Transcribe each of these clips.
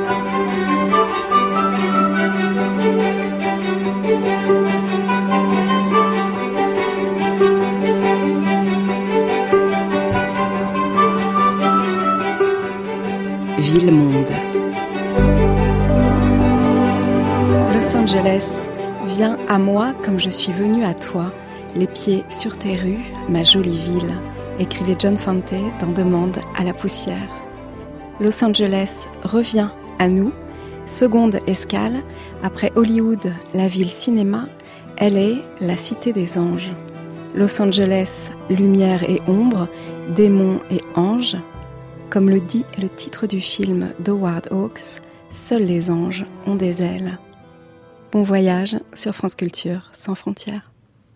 Ville-monde. Los Angeles, viens à moi comme je suis venu à toi, les pieds sur tes rues, ma jolie ville, écrivait John Fante dans Demande à la poussière. Los Angeles, reviens à nous, seconde escale, après Hollywood, la ville cinéma, elle est la cité des anges. Los Angeles, lumière et ombre, démons et anges. Comme le dit le titre du film d'Howard Hawks, seuls les anges ont des ailes. Bon voyage sur France Culture, sans frontières.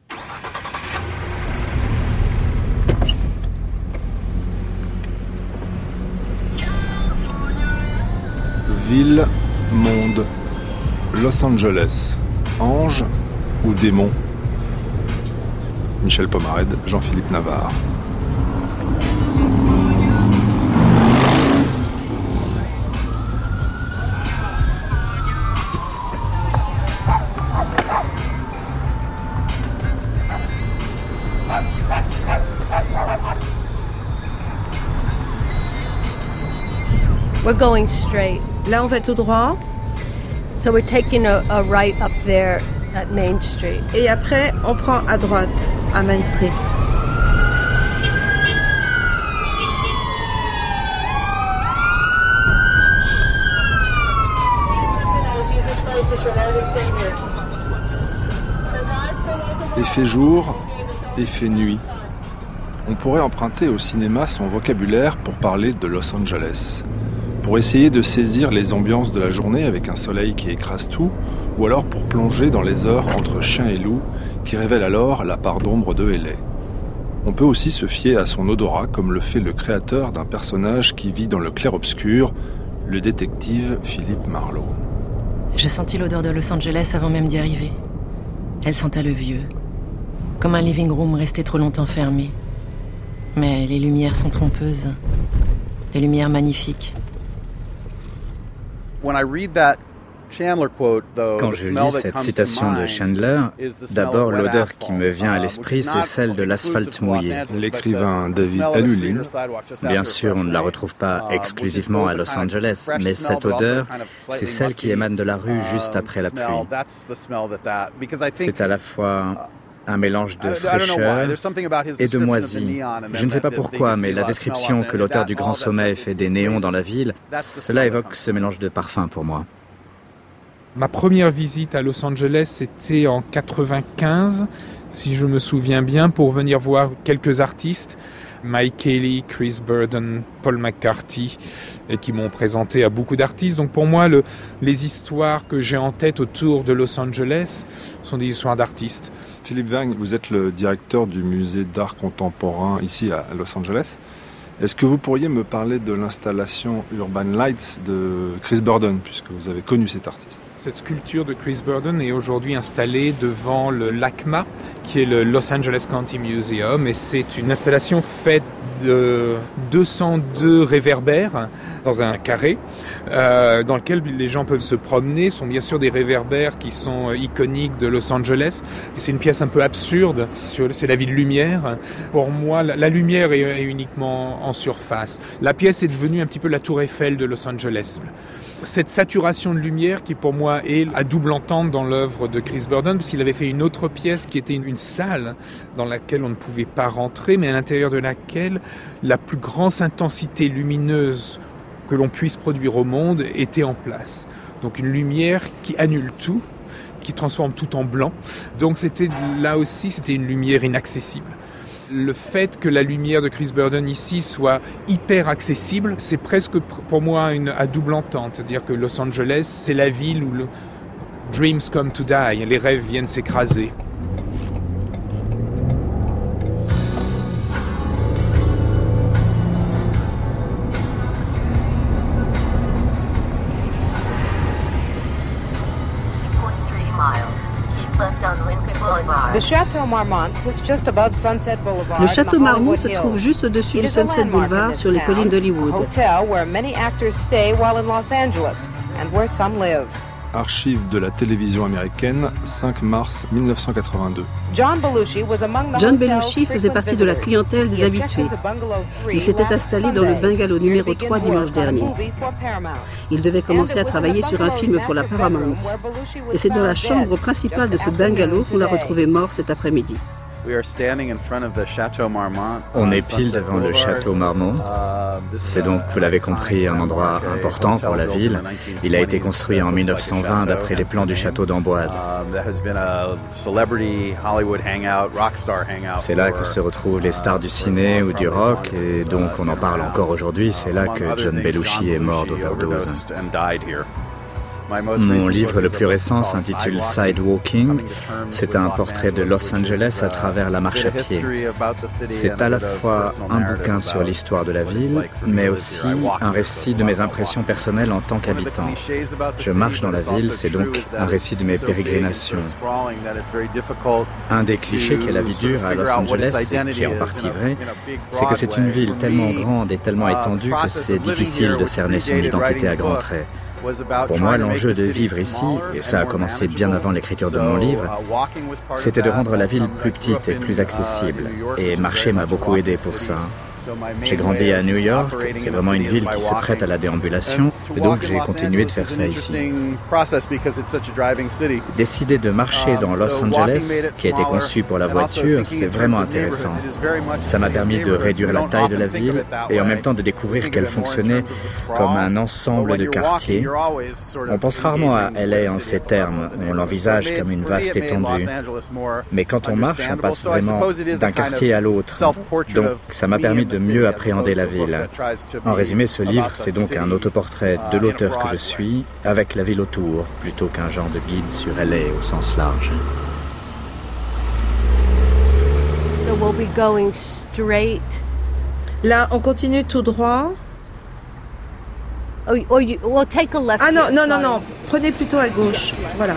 Ville, monde, Los Angeles, ange ou démon? Michel Pomarède, Jean-Philippe Navarre. We're going straight. Là, on va tout droit. So we're taking a right up there at Main Street. Et après, on prend à droite, à Main Street. Effet jour, effet nuit. On pourrait emprunter au cinéma son vocabulaire pour parler de Los Angeles. Pour essayer de saisir les ambiances de la journée avec un soleil qui écrase tout, ou alors pour plonger dans les heures entre chien et loup, qui révèlent alors la part d'ombre de LA. On peut aussi se fier à son odorat, comme le fait le créateur d'un personnage qui vit dans le clair-obscur, le détective Philippe Marlowe. Je sentis l'odeur de Los Angeles avant même d'y arriver. Elle sentait le vieux, comme un living room resté trop longtemps fermé. Mais les lumières sont trompeuses, des lumières magnifiques. Quand je lis cette citation de Chandler, d'abord l'odeur qui me vient à l'esprit, c'est celle de l'asphalte mouillé. L'écrivain David Alulin. Bien sûr, on ne la retrouve pas exclusivement à Los Angeles, mais cette odeur, c'est celle qui émane de la rue juste après la pluie. C'est à la fois un mélange de fraîcheur et de moisie. Je ne sais pas pourquoi, mais la description que l'auteur du Grand Sommeil fait des néons dans la ville, cela évoque ce mélange de parfums pour moi. Ma première visite à Los Angeles, c'était en 95, si je me souviens bien, pour venir voir quelques artistes, Mike Kelly, Chris Burden, Paul McCarthy, et qui m'ont présenté à beaucoup d'artistes. Donc pour moi, les histoires que j'ai en tête autour de Los Angeles sont des histoires d'artistes. Philippe Wang, vous êtes le directeur du musée d'art contemporain ici à Los Angeles. Est-ce que vous pourriez me parler de l'installation Urban Lights de Chris Burden, puisque vous avez connu cet artiste? Cette sculpture de Chris Burden est aujourd'hui installée devant le LACMA, qui est le Los Angeles County Museum, et c'est une installation faite de 202 réverbères dans un carré, dans lequel les gens peuvent se promener. Ce sont bien sûr des réverbères qui sont iconiques de Los Angeles. C'est une pièce un peu absurde, c'est la ville lumière. Pour moi, la lumière est uniquement en surface. La pièce est devenue un petit peu la tour Eiffel de Los Angeles. Cette saturation de lumière qui pour moi est à double entente dans l'œuvre de Chris Burden, parce qu'il avait fait une autre pièce qui était une salle dans laquelle on ne pouvait pas rentrer, mais à l'intérieur de laquelle la plus grande intensité lumineuse que l'on puisse produire au monde était en place. Donc une lumière qui annule tout, qui transforme tout en blanc. Donc c'était une lumière inaccessible. Le fait que la lumière de Chris Burden ici soit hyper accessible, c'est presque pour moi à double entente. C'est-à-dire que Los Angeles, c'est la ville où dreams come to die, les rêves viennent s'écraser. Le château Marmont se trouve juste au-dessus du Sunset Boulevard sur les collines d'Hollywood. Archives de la télévision américaine, 5 mars 1982. John Belushi faisait partie de la clientèle des habitués. Il s'était installé dans le bungalow numéro 3 dimanche dernier. Il devait commencer à travailler sur un film pour la Paramount. Et c'est dans la chambre principale de ce bungalow qu'on l'a retrouvé mort cet après-midi. On est pile devant le château Marmont. C'est donc, vous l'avez compris, un endroit important pour la ville. Il a été construit en 1920 d'après les plans du château d'Amboise. C'est là que se retrouvent les stars du ciné ou du rock, et donc on en parle encore aujourd'hui. C'est là que John Belushi est mort d'overdose. Mon livre le plus récent s'intitule Sidewalking. C'est un portrait de Los Angeles à travers la marche à pied. C'est à la fois un bouquin sur l'histoire de la ville, mais aussi un récit de mes impressions personnelles en tant qu'habitant. Je marche dans la ville, c'est donc un récit de mes pérégrinations. Un des clichés qu'est la vie dure à Los Angeles, et qui est en partie vrai, c'est que c'est une ville tellement grande et tellement étendue que c'est difficile de cerner son identité à grands traits. Pour moi, l'enjeu de vivre ici, et ça a commencé bien avant l'écriture de mon livre, c'était de rendre la ville plus petite et plus accessible. Et marcher m'a beaucoup aidé pour ça. J'ai grandi à New York, c'est vraiment une ville qui se prête à la déambulation, et donc j'ai continué de faire ça ici. Décider de marcher dans Los Angeles, qui a été conçu pour la voiture, c'est vraiment intéressant. Ça m'a permis de réduire la taille de la ville et en même temps de découvrir qu'elle fonctionnait comme un ensemble de quartiers. On pense rarement à LA en ces termes, on l'envisage comme une vaste étendue. Mais quand on marche, on passe vraiment d'un quartier à l'autre. Donc ça m'a permis de mieux appréhender la ville. En résumé, ce livre, c'est donc un autoportrait de l'auteur que je suis, avec la ville autour, plutôt qu'un genre de guide sur LA au sens large. Là, on continue tout droit. Ah non, prenez plutôt à gauche. Voilà.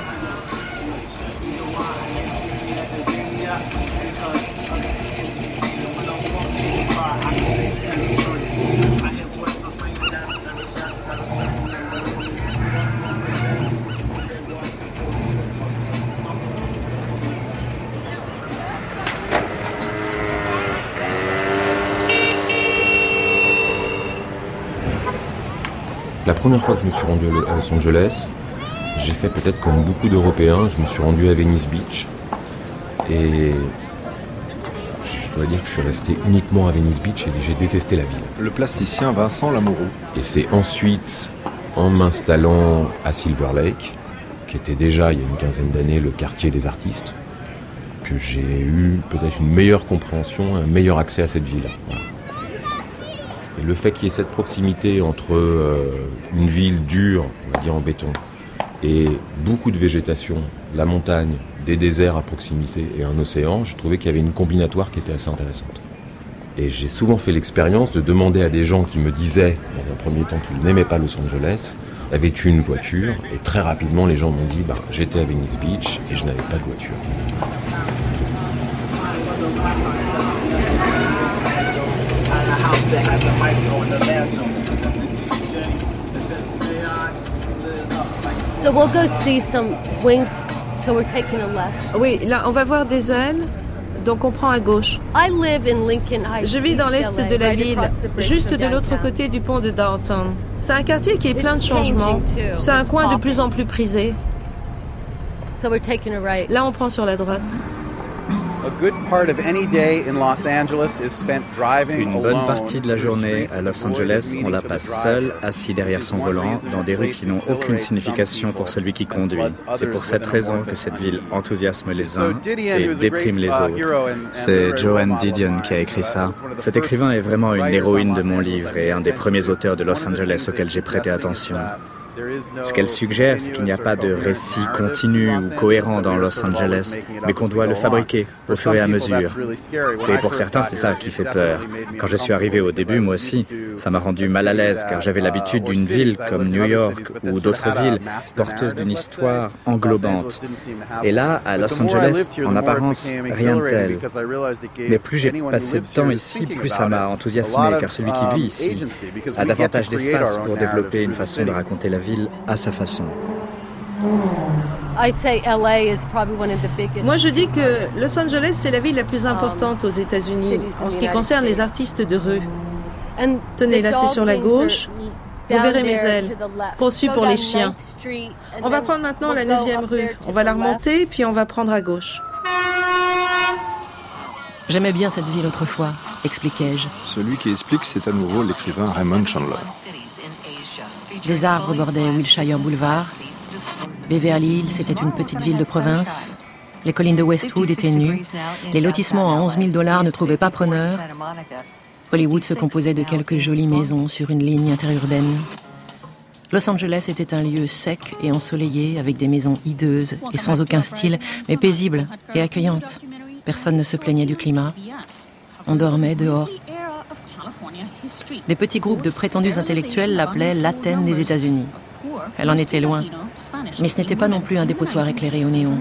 La première fois que je me suis rendu à Los Angeles, j'ai fait peut-être comme beaucoup d'Européens, je me suis rendu à Venice Beach et je dois dire que je suis resté uniquement à Venice Beach et j'ai détesté la ville. Le plasticien Vincent Lamoureux. Et c'est ensuite, en m'installant à Silver Lake, qui était déjà il y a une quinzaine d'années le quartier des artistes, que j'ai eu peut-être une meilleure compréhension, un meilleur accès à cette ville. Voilà. Et le fait qu'il y ait cette proximité entre une ville dure, on va dire en béton, et beaucoup de végétation, la montagne, des déserts à proximité et un océan, je trouvais qu'il y avait une combinatoire qui était assez intéressante. Et j'ai souvent fait l'expérience de demander à des gens qui me disaient, dans un premier temps, qu'ils n'aimaient pas Los Angeles, avaient-tu une voiture? Et très rapidement, les gens m'ont dit, j'étais à Venice Beach et je n'avais pas de voiture. So we'll go see some wings. So we're taking a left. Oui, là, on va voir des ailes, donc on prend à gauche. I live in Lincoln Heights. Je vis dans l'est de la ville, juste de l'autre côté du pont de Downtown. C'est un quartier qui est plein de changements. C'est un coin de plus en plus prisé. So we're taking a right. Là, on prend sur la droite. Une bonne partie de la journée à Los Angeles, on la passe seul, assis derrière son volant, dans des rues qui n'ont aucune signification pour celui qui conduit. C'est pour cette raison que cette ville enthousiasme les uns et déprime les autres. C'est Joan Didion qui a écrit ça. Cet écrivain est vraiment une héroïne de mon livre et un des premiers auteurs de Los Angeles auxquels j'ai prêté attention. Ce qu'elle suggère, c'est qu'il n'y a pas de récit continu ou cohérent dans Los Angeles, mais qu'on doit le fabriquer au fur et à mesure. Et pour certains, c'est ça qui fait peur. Quand je suis arrivé au début, moi aussi, ça m'a rendu mal à l'aise, car j'avais l'habitude d'une ville comme New York ou d'autres villes porteuses d'une histoire englobante. Et là, à Los Angeles, en apparence, rien de tel. Mais plus j'ai passé de temps ici, plus ça m'a enthousiasmé, car celui qui vit ici a davantage d'espace pour développer une façon de raconter la vie. ville à sa façon. Moi, je dis que Los Angeles, c'est la ville la plus importante aux États-Unis en ce qui concerne les artistes de rue. Tenez, là, c'est sur la gauche. Vous verrez mes ailes, conçues pour les chiens. On va prendre maintenant la 9e rue. On va la remonter, puis on va prendre à gauche. J'aimais bien cette ville autrefois, expliquai-je. Celui qui explique, c'est à nouveau l'écrivain Raymond Chandler. Des arbres bordaient Wilshire Boulevard. Beverly Hills était une petite ville de province. Les collines de Westwood étaient nues. Les lotissements à $11 000 ne trouvaient pas preneur. Hollywood se composait de quelques jolies maisons sur une ligne interurbaine. Los Angeles était un lieu sec et ensoleillé, avec des maisons hideuses et sans aucun style, mais paisibles et accueillantes. Personne ne se plaignait du climat. On dormait dehors. Des petits groupes de prétendus intellectuels l'appelaient l'Athènes des États-Unis. Elle en était loin. Mais ce n'était pas non plus un dépotoir éclairé au néon.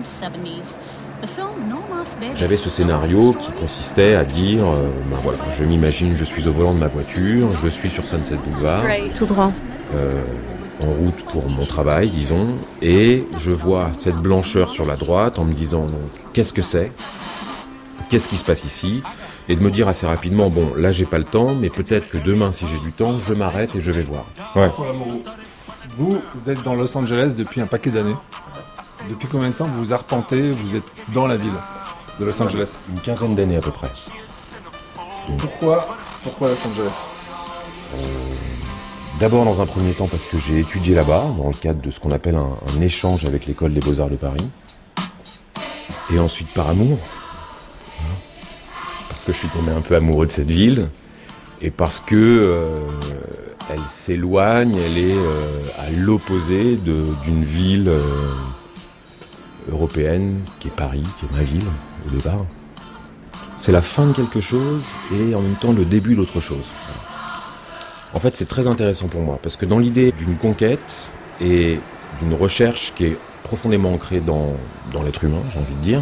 J'avais ce scénario qui consistait à dire, voilà, je m'imagine, je suis au volant de ma voiture, je suis sur Sunset Boulevard. Tout droit. En route pour mon travail, disons, et je vois cette blancheur sur la droite en me disant, donc, qu'est-ce que c'est ? Qu'est-ce qui se passe ici ? Et de me dire assez rapidement, bon, là j'ai pas le temps, mais peut-être que demain, si j'ai du temps, je m'arrête et je vais voir. Ouais. Vous êtes dans Los Angeles depuis un paquet d'années. Depuis combien de temps vous arpentez, vous êtes dans la ville de Los Angeles ? Une quinzaine d'années à peu près. Pourquoi Los Angeles ? D'abord dans un premier temps parce que j'ai étudié là-bas, dans le cadre de ce qu'on appelle un échange avec l'école des Beaux-Arts de Paris. Et ensuite par amour. Parce que je suis tombé un peu amoureux de cette ville. Et parce que elle s'éloigne, elle est à l'opposé d'une ville européenne, qui est Paris, qui est ma ville, au départ. C'est la fin de quelque chose et en même temps le début d'autre chose. En fait, c'est très intéressant pour moi, parce que dans l'idée d'une conquête et d'une recherche qui est profondément ancrée dans l'être humain, j'ai envie de dire,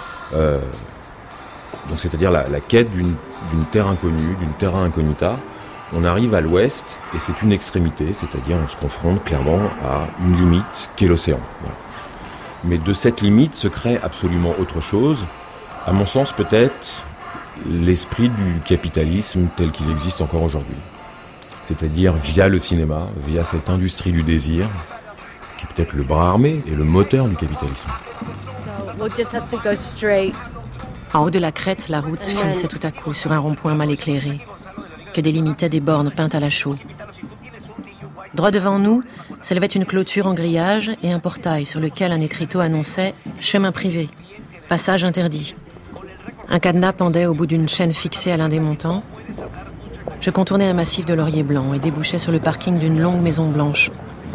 donc c'est-à-dire la quête d'une terre inconnue, d'une terra incognita, on arrive à l'ouest et c'est une extrémité, c'est-à-dire on se confronte clairement à une limite qui est l'océan. Voilà. Mais de cette limite se crée absolument autre chose, à mon sens peut-être l'esprit du capitalisme tel qu'il existe encore aujourd'hui. C'est-à-dire via le cinéma, via cette industrie du désir, qui est peut-être le bras armé et le moteur du capitalisme. En haut de la crête, la route finissait tout à coup sur un rond-point mal éclairé, que délimitaient des bornes peintes à la chaux. Droit devant nous, s'élevait une clôture en grillage et un portail sur lequel un écriteau annonçait « Chemin privé, passage interdit ». Un cadenas pendait au bout d'une chaîne fixée à l'un des montants. Je contournais un massif de lauriers blancs et débouchais sur le parking d'une longue maison blanche.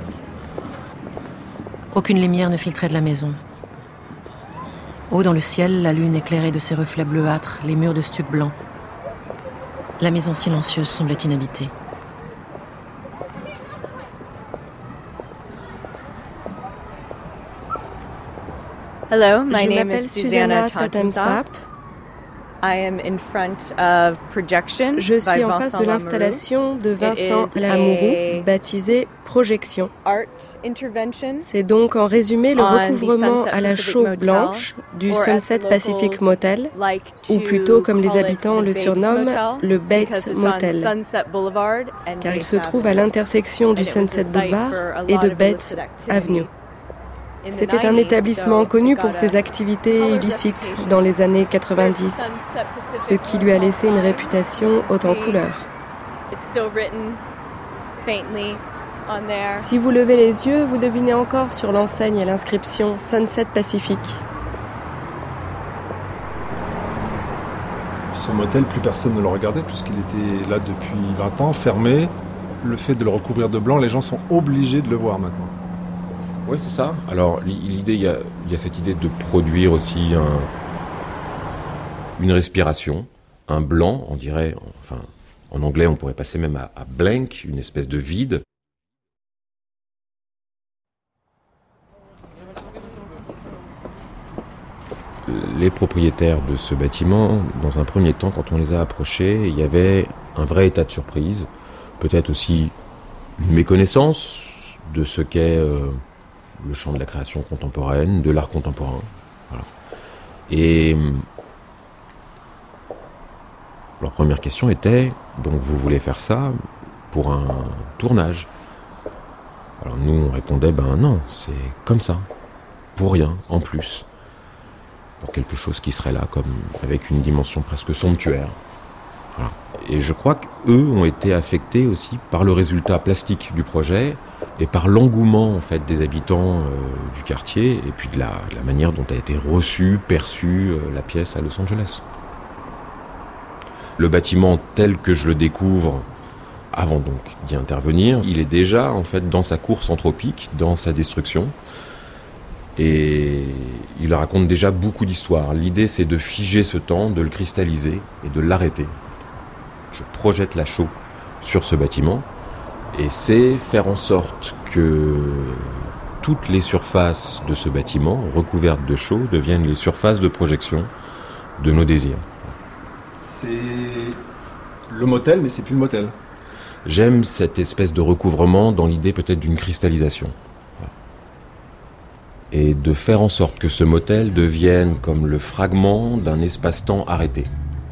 Aucune lumière ne filtrait de la maison. Haut dans le ciel, la lune éclairait de ses reflets bleuâtres les murs de stuc blanc. La maison silencieuse semblait inhabitée. Hello, my Je name m'appelle is Susanna Tatemsap. I am in front of Projection. Je suis en face de l'installation de Vincent Lamoureux, baptisée Projection. C'est donc en résumé le recouvrement à la chaux blanche du Sunset Pacific Motel, ou plutôt comme les habitants le surnomment, le Bates Motel, car il se trouve à l'intersection du Sunset Boulevard et de Bates Avenue. C'était un établissement connu pour ses activités illicites dans les années 90, ce qui lui a laissé une réputation haute en couleurs. Si vous levez les yeux, vous devinez encore sur l'enseigne l'inscription Sunset Pacific. Ce motel, plus personne ne le regardait puisqu'il était là depuis 20 ans, fermé. Le fait de le recouvrir de blanc, les gens sont obligés de le voir maintenant. Oui, c'est ça. Alors, l'idée, il y a cette idée de produire aussi une respiration, un blanc, on dirait, enfin, en anglais, on pourrait passer même à blank, une espèce de vide. Les propriétaires de ce bâtiment, dans un premier temps, quand on les a approchés, il y avait un vrai état de surprise, peut-être aussi une méconnaissance de ce qu'est le champ de la création contemporaine, de l'art contemporain. Voilà. Et leur première question était, donc vous voulez faire ça pour un tournage? Alors nous on répondait, non, c'est comme ça, pour rien, en plus. Pour quelque chose qui serait là, comme avec une dimension presque somptuaire. Voilà. Et je crois qu'eux ont été affectés aussi par le résultat plastique du projet et par l'engouement en fait des habitants du quartier et puis de la manière dont a été reçue, perçue la pièce à Los Angeles. Le bâtiment tel que je le découvre, avant donc d'y intervenir, il est déjà en fait dans sa course anthropique, dans sa destruction. Et il raconte déjà beaucoup d'histoires. L'idée, c'est de figer ce temps, de le cristalliser et de l'arrêter. Je projette la chaux sur ce bâtiment et c'est faire en sorte que toutes les surfaces de ce bâtiment, recouvertes de chaux, deviennent les surfaces de projection de nos désirs. C'est le motel, mais c'est plus le motel. J'aime cette espèce de recouvrement dans l'idée peut-être d'une cristallisation. Et de faire en sorte que ce motel devienne comme le fragment d'un espace-temps arrêté.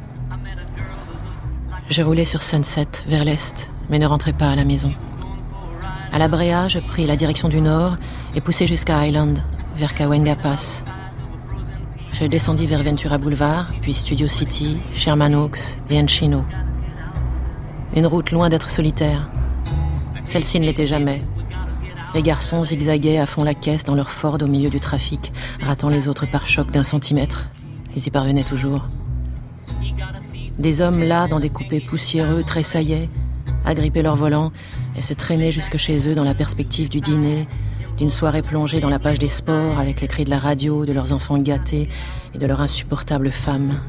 Je roulais sur Sunset, vers l'est, mais ne rentrais pas à la maison. À la Brea, je pris la direction du nord et poussai jusqu'à Highland, vers Cahuenga Pass. Je descendis vers Ventura Boulevard, puis Studio City, Sherman Oaks et Encino. Une route loin d'être solitaire. Celle-ci ne l'était jamais. Les garçons zigzaguaient à fond la caisse dans leur Ford au milieu du trafic, ratant les autres par choc d'1 centimètre. Ils y parvenaient toujours. Des hommes là, dans des coupés poussiéreux, tressaillaient, agrippaient leur volant et se traînaient jusque chez eux dans la perspective du dîner, d'une soirée plongée dans la page des sports avec les cris de la radio, de leurs enfants gâtés et de leur insupportable femme.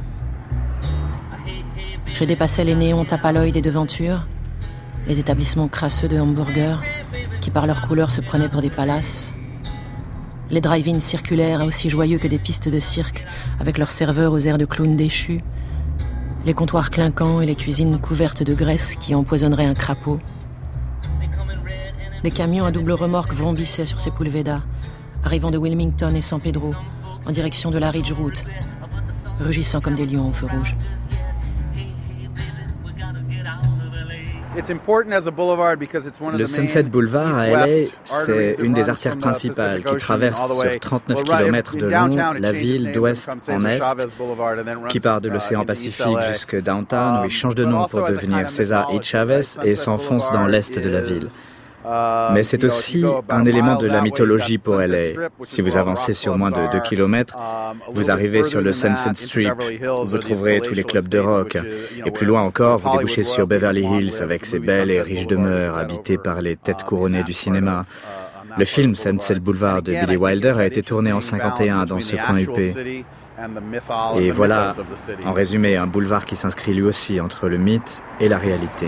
Je dépassais les néons tape-à-l'œil des devantures, les établissements crasseux de hamburgers qui par leur couleur se prenaient pour des palaces, les drive-ins circulaires aussi joyeux que des pistes de cirque avec leurs serveurs aux airs de clowns déchus, les comptoirs clinquants et les cuisines couvertes de graisse qui empoisonneraient un crapaud. Des camions à double remorque vrombissaient sur Sepulveda, arrivant de Wilmington et San Pedro, en direction de la Ridge Route, rugissant comme des lions au feu rouge. Le Sunset Boulevard à LA, c'est une des artères principales qui traverse sur 39 km de long la ville d'ouest en est, qui part de l'océan Pacifique jusque downtown où il change de nom pour devenir Cesar E. Chavez et s'enfonce dans l'est de la ville. Mais c'est aussi un élément de la mythologie pour LA. Si vous avancez sur moins de 2 km, vous arrivez sur le Sunset Strip, où vous trouverez tous les clubs de rock. Et plus loin encore, vous débouchez sur Beverly Hills avec ses belles et riches demeures habitées par les têtes couronnées du cinéma. Le film Sunset Boulevard de Billy Wilder a été tourné en 51 dans ce coin huppé. Et voilà, en résumé, un boulevard qui s'inscrit lui aussi entre le mythe et la réalité.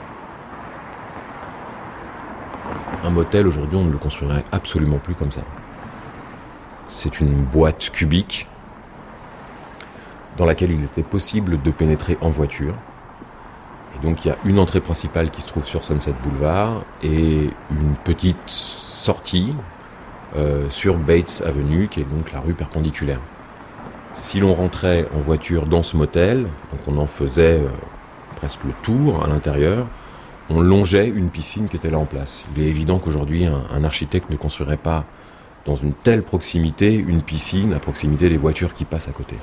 Un motel, aujourd'hui, on ne le construirait absolument plus comme ça. C'est une boîte cubique dans laquelle il était possible de pénétrer en voiture. Et donc, il y a une entrée principale qui se trouve sur Sunset Boulevard et une petite sortie sur Bates Avenue, qui est donc la rue perpendiculaire. Si l'on rentrait en voiture dans ce motel, donc on en faisait presque le tour à l'intérieur, on longeait une piscine qui était là en place. Il est évident qu'aujourd'hui, un architecte ne construirait pas dans une telle proximité une piscine à proximité des voitures qui passent à côté.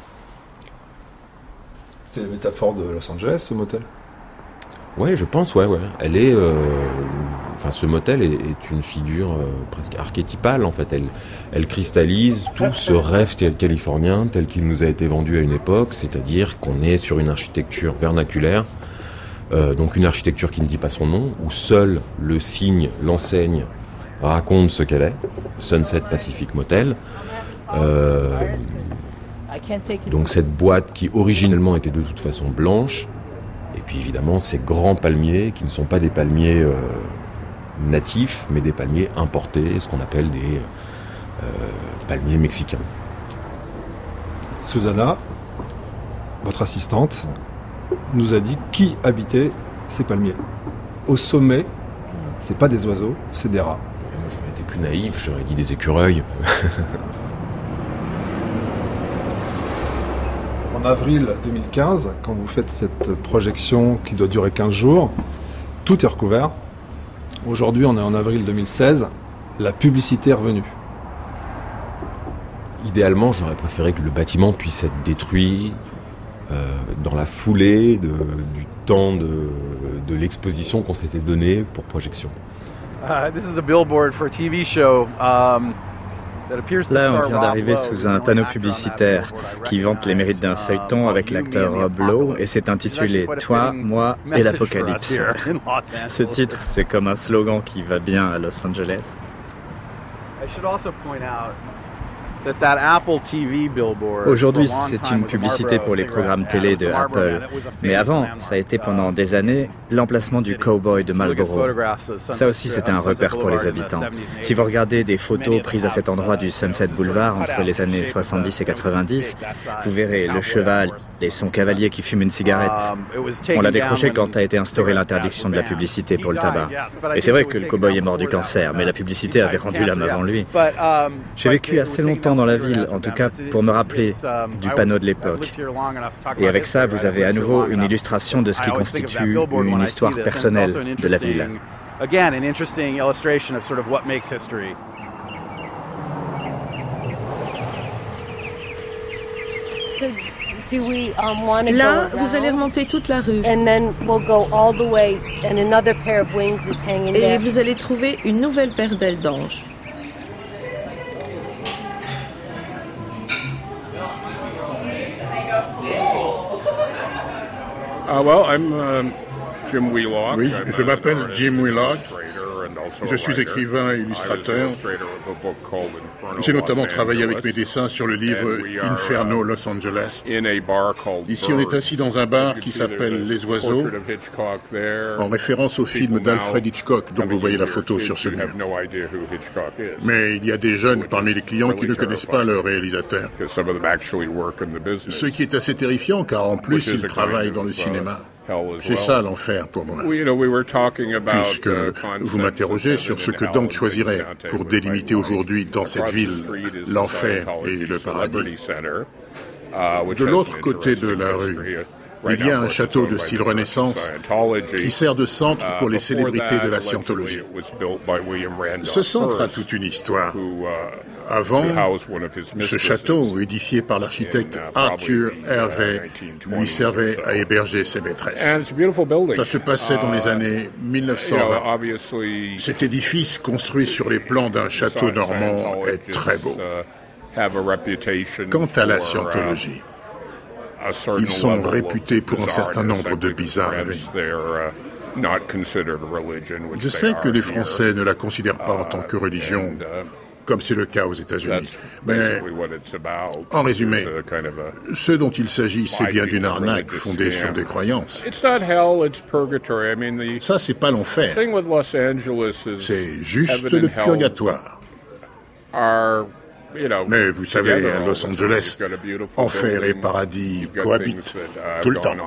C'est la métaphore de Los Angeles, ce motel ? Ouais, je pense, ouais. Elle est, ce motel est une figure presque archétypale, en fait. Elle cristallise tout ce rêve californien tel qu'il nous a été vendu à une époque, c'est-à-dire qu'on est sur une architecture vernaculaire. Donc une architecture qui ne dit pas son nom, où seul le signe, l'enseigne, raconte ce qu'elle est, Sunset Pacific Motel. Donc cette boîte qui originellement était de toute façon blanche, et puis évidemment ces grands palmiers qui ne sont pas des palmiers natifs, mais des palmiers importés, ce qu'on appelle des palmiers mexicains. Susanna, votre assistante, nous a dit qui habitait ces palmiers. Au sommet, c'est pas des oiseaux, c'est des rats. naïf, j'aurais dit des écureuils. En avril 2015, quand vous faites cette projection qui doit durer 15 jours, tout est recouvert. Aujourd'hui, on est en avril 2016, la publicité est revenue. Idéalement, j'aurais préféré que le bâtiment puisse être détruit dans la foulée du temps de l'exposition qu'on s'était donné pour projection. This is a billboard for a TV show. Là, on vient d'arriver sous un panneau publicitaire qui vante les mérites d'un feuilleton avec l'acteur Rob Lowe et c'est intitulé « Toi, moi et l'Apocalypse ». Ce titre, c'est comme un slogan qui va bien à Los Angeles. Aujourd'hui, c'est une publicité pour les programmes télé de Apple. Mais avant, ça a été pendant des années l'emplacement du Cowboy de Marlboro. Ça aussi, c'était un repère pour les habitants. Si vous regardez des photos prises à cet endroit du Sunset Boulevard entre les années 70 et 90, vous verrez le cheval et son cavalier qui fume une cigarette. On l'a décroché quand a été instaurée l'interdiction de la publicité pour le tabac. Et c'est vrai que le cowboy est mort du cancer, mais la publicité avait rendu l'âme avant lui. J'ai vécu assez longtemps dans la ville, en tout cas pour me rappeler du panneau de l'époque. Et avec ça, vous avez à nouveau une illustration de ce qui constitue une histoire personnelle de la ville. Là, vous allez remonter toute la rue. Et vous allez trouver une nouvelle paire d'ailes d'ange. Oui, je m'appelle Jim Wheelock. Je suis écrivain et illustrateur. J'ai notamment travaillé avec mes dessins sur le livre Inferno Los Angeles. Ici, on est assis dans un bar qui s'appelle Les Oiseaux, en référence au film d'Alfred Hitchcock dont vous voyez la photo sur ce mur. Mais il y a des jeunes parmi les clients qui ne connaissent pas leur réalisateur. Ce qui est assez terrifiant car en plus, ils travaillent dans le cinéma. C'est ça l'enfer pour moi. Puisque vous m'interrogez sur ce que Dante choisirait pour délimiter aujourd'hui dans cette ville l'enfer et le paradis. De l'autre côté de la rue, il y a un château de style Renaissance qui sert de centre pour les célébrités de la scientologie. Ce centre a toute une histoire. Avant, ce château, édifié par l'architecte Arthur Hervey, lui servait à héberger ses maîtresses. Ça se passait dans les années 1920. Cet édifice, construit sur les plans d'un château normand, est très beau. Quant à la scientologie, ils sont réputés pour un certain nombre de bizarreries. Je sais que les Français ne la considèrent pas en tant que religion, comme c'est le cas aux États-Unis. Mais, en résumé, ce dont il s'agit, c'est bien d'une arnaque fondée sur des croyances. Ça, c'est pas l'enfer. C'est juste le purgatoire. Mais vous savez, à Los Angeles, enfer et paradis cohabitent tout le temps.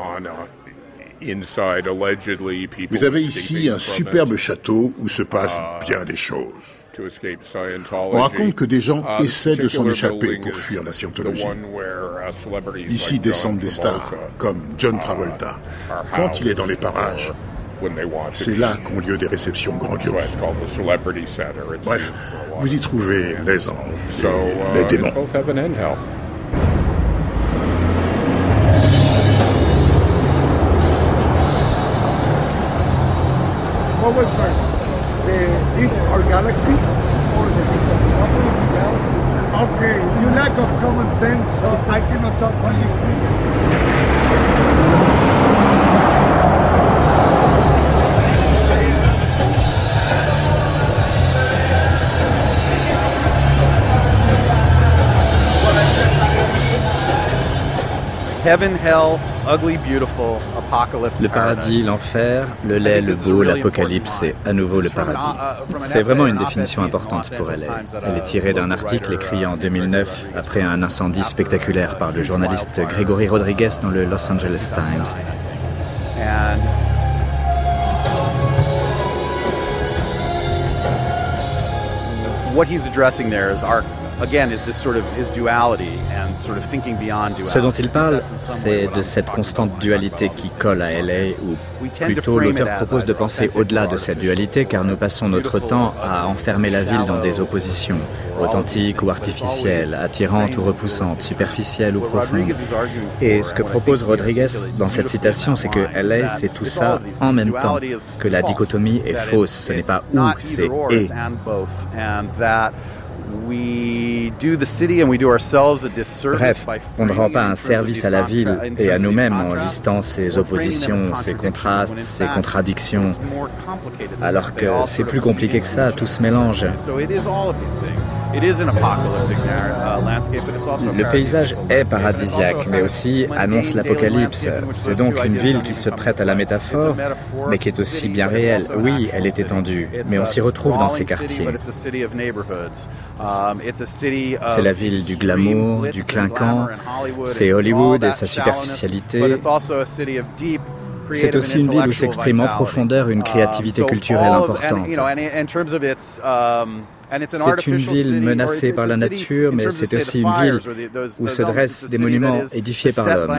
Vous avez ici un superbe château où se passent bien des choses. On raconte que des gens essaient de s'en échapper pour fuir la scientologie. Ici descendent des stars, comme John Travolta. Quand il est dans les parages, c'est là qu'ont lieu des réceptions grandioses. Bref, vous y trouvez les anges et les démons. What was first? This our galaxy? Okay, you lack of common sense, so I cannot talk to you. Heaven, hell, ugly, beautiful, apocalypse, le paradis, l'enfer, le laid, le beau, l'apocalypse et à nouveau le paradis. C'est vraiment une définition importante pour elle. Elle est tirée d'un article écrit en 2009 après un incendie spectaculaire par le journaliste Gregory Rodriguez dans le Los Angeles Times. what he's addressing there is our again is this sort of his duality and sort of thinking beyond duality. Ce dont il parle, c'est de cette constante dualité qui colle à LA, ou plutôt l'auteur propose de penser au-delà de cette dualité car nous passons notre temps à enfermer la ville dans des oppositions, authentiques ou artificielles, attirantes ou repoussantes, superficielles ou profondes. Et ce que propose Rodriguez dans cette citation, c'est que LA, c'est tout ça en même temps, que la dichotomie est fausse, ce n'est pas ou, c'est et. Bref, on ne rend pas un service à la ville et à nous-mêmes en listant ses oppositions, ses contrastes, ses contradictions, alors que c'est plus compliqué que ça, tout se mélange. Le paysage est paradisiaque, mais aussi annonce l'apocalypse. C'est donc une ville qui se prête à la métaphore, mais qui est aussi bien réelle. Oui, elle est étendue, mais on s'y retrouve dans ces quartiers. C'est la ville du glamour, du clinquant, c'est Hollywood et sa superficialité. C'est aussi une ville où s'exprime en profondeur une créativité culturelle importante. C'est une ville menacée par la nature, mais c'est aussi une ville où se dressent des monuments édifiés par l'homme.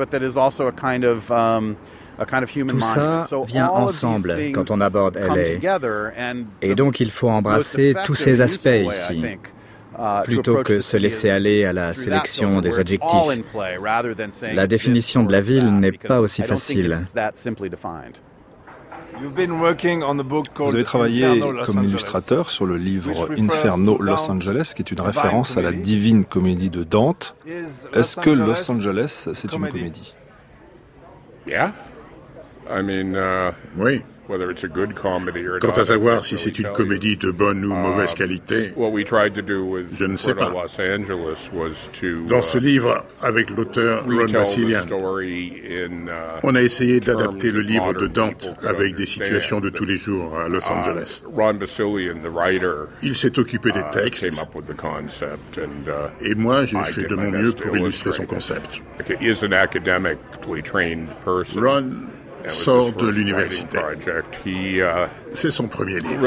Tout ça vient ensemble quand on aborde LA. Et donc il faut embrasser tous ces aspects ici, plutôt que se laisser aller à la sélection des adjectifs. La définition de la ville n'est pas aussi facile. Vous avez travaillé comme illustrateur sur le livre Inferno Los Angeles, qui est une référence à la divine comédie de Dante. Est-ce que Los Angeles, c'est une comédie? Oui. Quant à savoir si c'est une comédie de bonne ou mauvaise qualité, je ne sais pas. Dans ce livre, avec l'auteur Ron Bassilian, on a essayé d'adapter le livre de Dante avec des situations de tous les jours à Los Angeles. Il s'est occupé des textes, et moi, j'ai fait de mon mieux pour illustrer son concept. Ron sort de l'université. C'est son premier livre.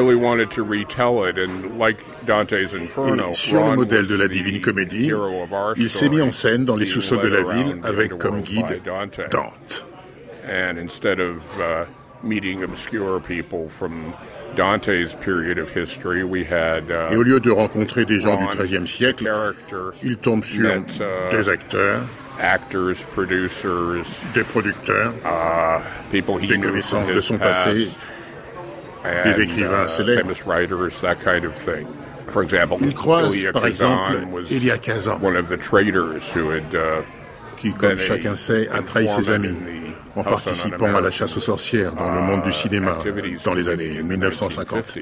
Et sur le modèle de la Divine Comédie, il s'est mis en scène dans les sous-sols de la ville avec comme guide Dante. Et au lieu de rencontrer des gens du XIIIe siècle, il tombe sur des acteurs, des producteurs, des connaissances de son passé, des écrivains célèbres. Il croise, par exemple, Elia Kazan, qui, comme chacun sait, a trahi ses amis en participant à la chasse aux sorcières dans le monde du cinéma dans les années 1950.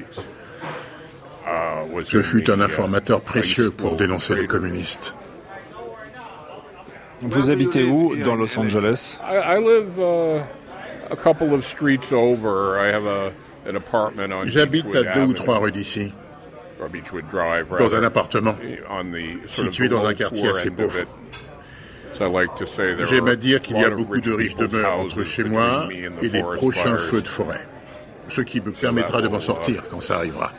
Ce fut un informateur précieux pour dénoncer les communistes. Vous habitez où dans Los Angeles? J'habite à 2 ou 3 rues d'ici, dans un appartement situé dans un quartier assez pauvre. J'aime à dire qu'il y a beaucoup de riches demeures entre chez moi et les prochains feux de forêt, ce qui me permettra de m'en sortir quand ça arrivera.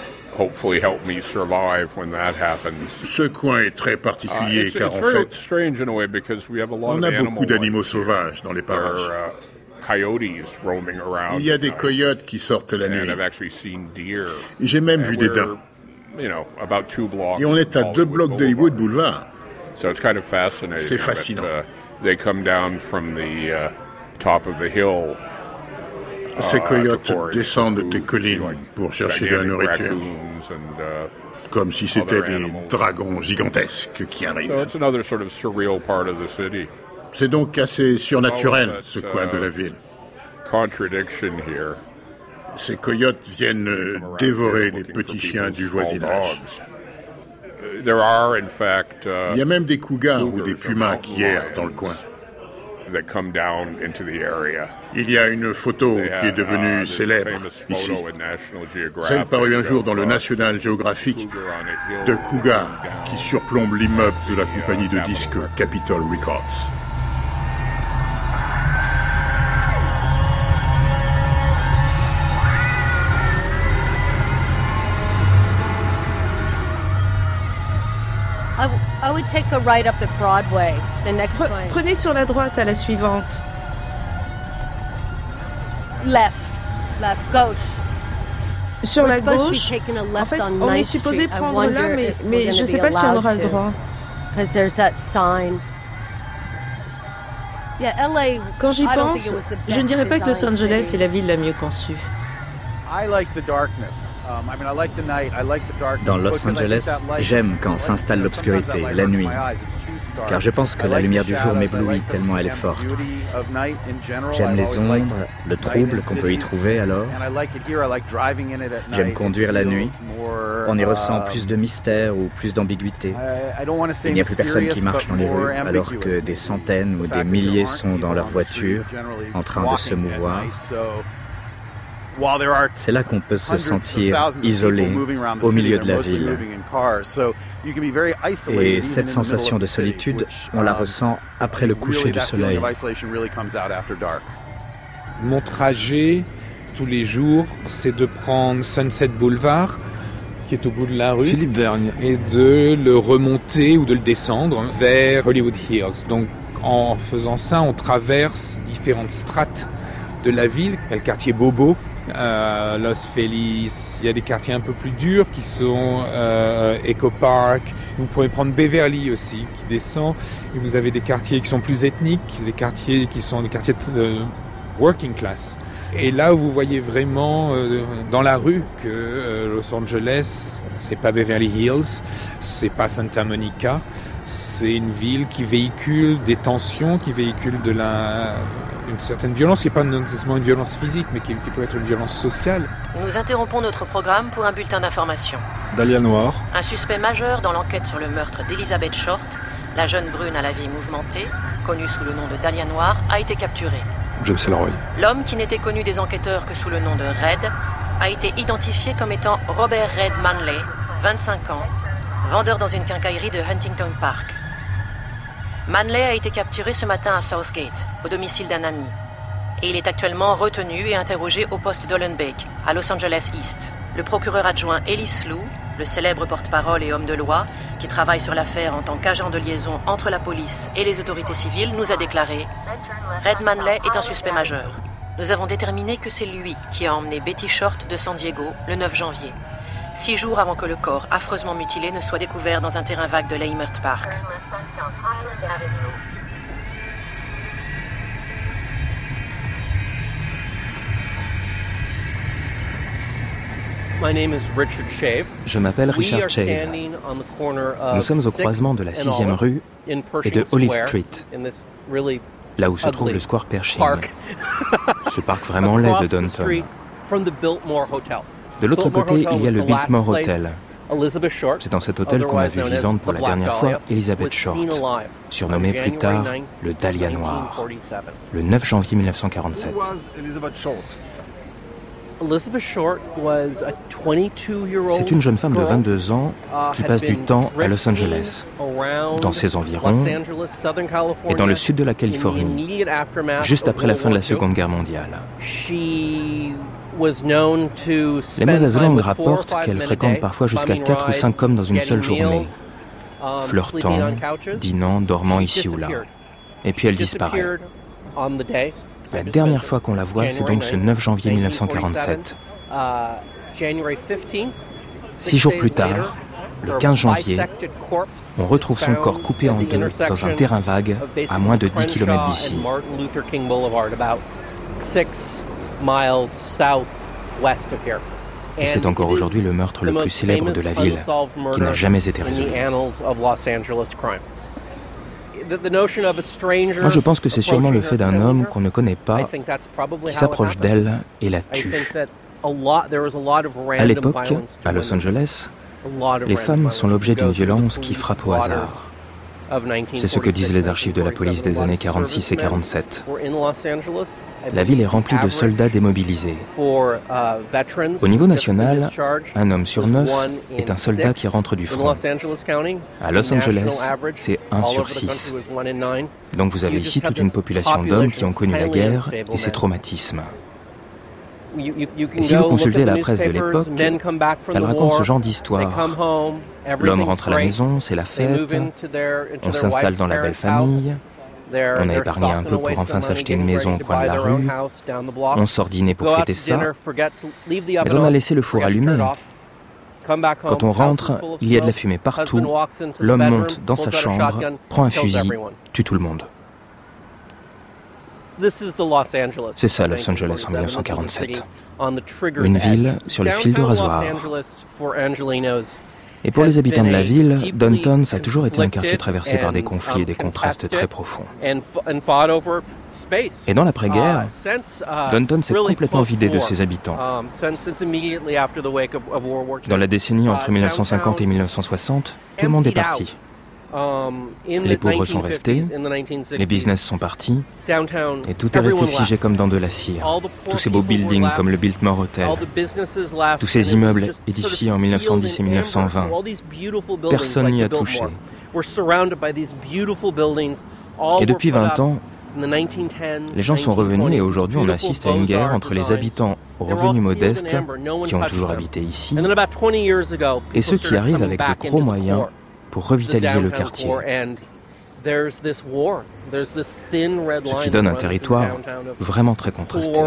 Ce coin est très particulier car en fait, on a beaucoup d'animaux sauvages dans les parages. Il y a des coyotes qui sortent la nuit. J'ai même vu des daims. Et on est à 2 blocs d'Hollywood Boulevard. C'est fascinant. Ces coyotes descendent des collines pour chercher de la nourriture, comme si c'était des dragons gigantesques qui arrivent. C'est donc assez surnaturel, ce coin de la ville. Ces coyotes viennent dévorer les petits chiens du voisinage. Il y a même des cougars ou des pumas qui errent dans le coin. Il y a une photo qui est devenue célèbre ici. Celle parue un jour dans le National Geographic de cougars qui surplombe l'immeuble de la compagnie de disques Capitol Records. I would take a right up at Broadway, the next one. Prenez sur la droite à la suivante. Left, gauche. Sur la gauche, en fait, on est supposé prendre là, mais je ne sais pas si on aura le droit. Quand j'y pense, je ne dirais pas que Los Angeles est la ville la mieux conçue. Dans Los Angeles, j'aime quand s'installe l'obscurité, la nuit, car je pense que la lumière du jour m'éblouit tellement elle est forte. J'aime les ombres, le trouble qu'on peut y trouver alors. J'aime conduire la nuit. On y ressent plus de mystère ou plus d'ambiguïté. Il n'y a plus personne qui marche dans les rues, alors que des centaines ou des milliers sont dans leur voiture, en train de se mouvoir. C'est là qu'on peut se sentir isolé au milieu de la ville. Et cette sensation de solitude, on la ressent après le coucher du soleil. Mon trajet, tous les jours, c'est de prendre Sunset Boulevard, qui est au bout de la rue, Philippe Vergne, et de le remonter ou de le descendre vers Hollywood Hills. Donc en faisant ça, on traverse différentes strates de la ville. Il y a le quartier Bobo, Los Feliz, il y a des quartiers un peu plus durs qui sont Echo Park. Vous pouvez prendre Beverly aussi qui descend, et vous avez des quartiers qui sont plus ethniques, des quartiers qui sont des quartiers working class. Et là vous voyez vraiment dans la rue que Los Angeles, c'est pas Beverly Hills, c'est pas Santa Monica, c'est une ville qui véhicule des tensions, qui véhicule une certaine violence, qui n'est pas nécessairement une violence physique, mais qui peut être une violence sociale. Nous interrompons notre programme pour un bulletin d'information. Dahlia Noir. Un suspect majeur dans l'enquête sur le meurtre d'Elizabeth Short, la jeune brune à la vie mouvementée, connue sous le nom de Dahlia Noir, a été capturé. James Ellroy. L'homme, qui n'était connu des enquêteurs que sous le nom de Red, a été identifié comme étant Robert Red Manley, 25 ans, vendeur dans une quincaillerie de Huntington Park. Manley a été capturé ce matin à Southgate, au domicile d'un ami. Et il est actuellement retenu et interrogé au poste d'Ollenbeek, à Los Angeles East. Le procureur adjoint Ellis Lou, le célèbre porte-parole et homme de loi, qui travaille sur l'affaire en tant qu'agent de liaison entre la police et les autorités civiles, nous a déclaré « Red Manley est un suspect majeur. Nous avons déterminé que c'est lui qui a emmené Betty Short de San Diego le 9 janvier. 6 jours avant que le corps affreusement mutilé ne soit découvert dans un terrain vague de Leimert Park. » Je m'appelle Richard Shave. Nous sommes au croisement de la 6e rue et de Olive Street, là où se trouve le Square Pershing, ce parc vraiment laid de Downton. De l'autre côté, il y a le Biltmore Hotel. C'est dans cet hôtel qu'on a vu vivante pour la dernière fois Elizabeth Short, surnommée plus tard le Dahlia Noir, le 9 janvier 1947. C'est une jeune femme de 22 ans qui passe du temps à Los Angeles, dans ses environs et dans le sud de la Californie, juste après la fin de la Seconde Guerre mondiale. Les mauvaises langues rapportent qu'elle fréquente parfois jusqu'à 4 ou 5 hommes dans une seule journée, flirtant, dînant, dormant ici ou là. Et puis elle disparaît. La dernière fois qu'on la voit, c'est donc ce 9 janvier 1947. 6 jours plus tard, le 15 janvier, on retrouve son corps coupé en deux dans un terrain vague à moins de 10 km d'ici. Et c'est encore aujourd'hui le meurtre le plus célèbre de la ville, qui n'a jamais été résolu. Moi, je pense que c'est sûrement le fait d'un homme qu'on ne connaît pas, qui s'approche d'elle et la tue. À l'époque, à Los Angeles, les femmes sont l'objet d'une violence qui frappe au hasard. C'est ce que disent les archives de la police des années 46 et 47. La ville est remplie de soldats démobilisés. Au niveau national, un homme sur 9 est un soldat qui rentre du front. À Los Angeles, c'est 1 sur 6. Donc vous avez ici toute une population d'hommes qui ont connu la guerre et ses traumatismes. Et si vous consultez la presse de l'époque, elle raconte ce genre d'histoire. L'homme rentre à la maison, c'est la fête, on s'installe dans la belle famille, on a épargné un peu pour enfin s'acheter une maison au coin de la rue, on sort dîner pour fêter ça, mais on a laissé le four allumé. Quand on rentre, il y a de la fumée partout, l'homme monte dans sa chambre, prend un fusil, tue tout le monde. C'est ça Los Angeles en 1947. Une ville sur le fil de rasoir. Et pour les habitants de la ville, Downtown a toujours été un quartier traversé par des conflits et des contrastes très profonds. Et dans l'après-guerre, Downtown s'est complètement vidé de ses habitants. Dans la décennie entre 1950 et 1960, tout le monde est parti. Les pauvres sont restés, les business sont partis, et tout est resté figé comme dans de la cire. Tous ces beaux buildings comme le Biltmore Hotel, tous ces immeubles édifiés en 1910 et 1920, personne n'y a touché. Et depuis 20 ans, les gens sont revenus et aujourd'hui on assiste à une guerre entre les habitants aux revenus modestes, qui ont toujours habité ici, et ceux qui arrivent avec de gros moyens pour revitaliser le quartier. Ce qui donne un territoire vraiment très contrasté.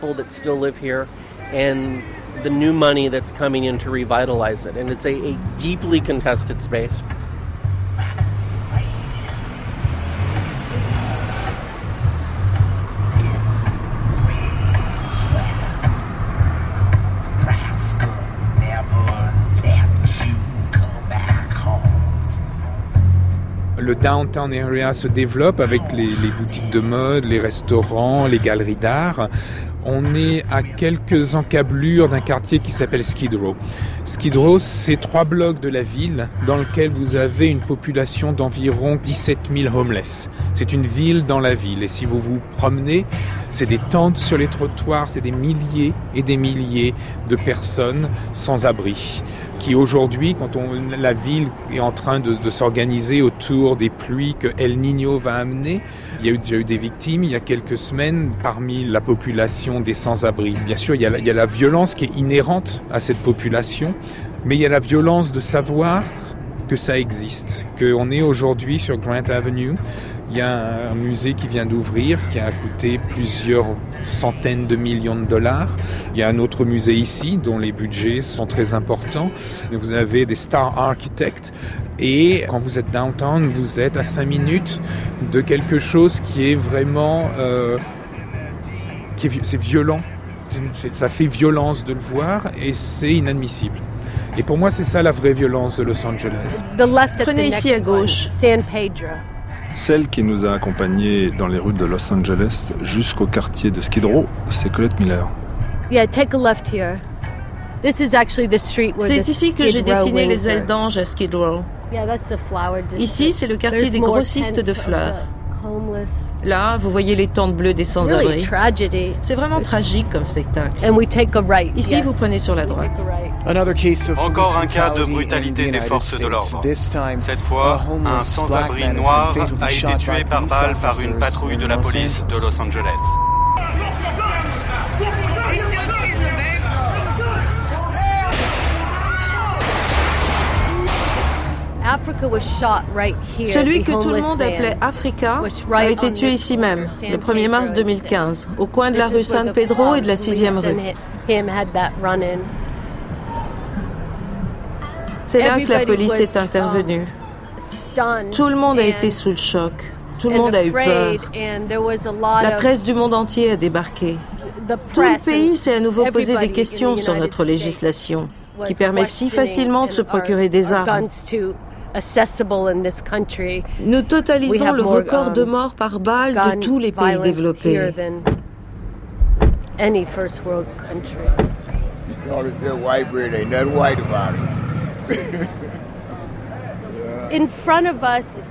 Le downtown area se développe avec les boutiques de mode, les restaurants, les galeries d'art. On est à quelques encablures d'un quartier qui s'appelle Skid Row. Skid Row, c'est 3 blocs de la ville dans lequel vous avez une population d'environ 17 000 homeless. C'est une ville dans la ville. Et si vous vous promenez, c'est des tentes sur les trottoirs, c'est des milliers et des milliers de personnes sans abri. Qui aujourd'hui, quand la ville est en train de s'organiser autour des pluies que El Niño va amener, il y a déjà eu des victimes il y a quelques semaines parmi la population des sans-abri. Bien sûr, il y a la violence qui est inhérente à cette population, mais il y a la violence de savoir que ça existe, qu'on est aujourd'hui sur Grant Avenue. Il y a un musée qui vient d'ouvrir, qui a coûté plusieurs centaines de millions de dollars. Il y a un autre musée ici, dont les budgets sont très importants. Vous avez des star architects. Et quand vous êtes downtown, vous êtes à 5 minutes de quelque chose qui est vraiment... c'est violent. Ça fait violence de le voir et c'est inadmissible. Et pour moi, c'est ça la vraie violence de Los Angeles. Prenez ici à gauche. San Pedro. Celle qui nous a accompagnés dans les rues de Los Angeles jusqu'au quartier de Skid Row, c'est Colette Miller. C'est ici que j'ai dessiné les ailes d'ange à Skid Row. Ici, c'est le quartier des grossistes de fleurs. Là, vous voyez les tentes bleues des sans-abri. C'est vraiment tragique comme spectacle. Ici, vous prenez sur la droite. Encore un cas de brutalité des forces de l'ordre. Cette fois, un sans-abri noir a été tué par balle par une patrouille de la police de Los Angeles. Celui que tout le monde appelait Africa a été tué ici même, le 1er mars 2015, au coin de la rue San Pedro et de la 6e rue. C'est là que la police est intervenue. Tout le monde a été sous le choc. Tout le monde a eu peur. La presse du monde entier a débarqué. Tout le pays s'est à nouveau posé des questions sur notre législation, qui permet si facilement de se procurer des armes. Nous totalisons le record de morts par balle de tous les pays développés.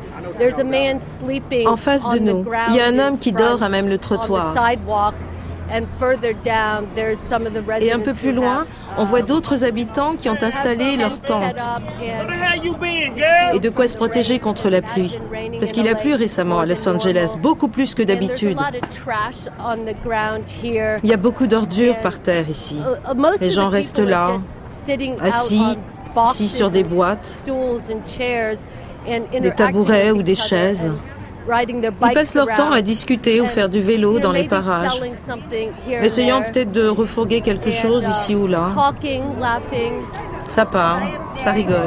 En face de nous, il y a un homme qui dort à même le trottoir. Et un peu plus loin, on voit d'autres habitants qui ont installé leurs tentes. Et de quoi se protéger contre la pluie. Parce qu'il a plu récemment à Los Angeles, beaucoup plus que d'habitude. Il y a beaucoup d'ordures par terre ici. Les gens restent là, assis sur des boîtes, des tabourets ou des chaises. Ils passent leur temps à discuter ou faire du vélo dans les parages, essayant peut-être de refourguer quelque chose ici ou là. Ça parle, ça rigole.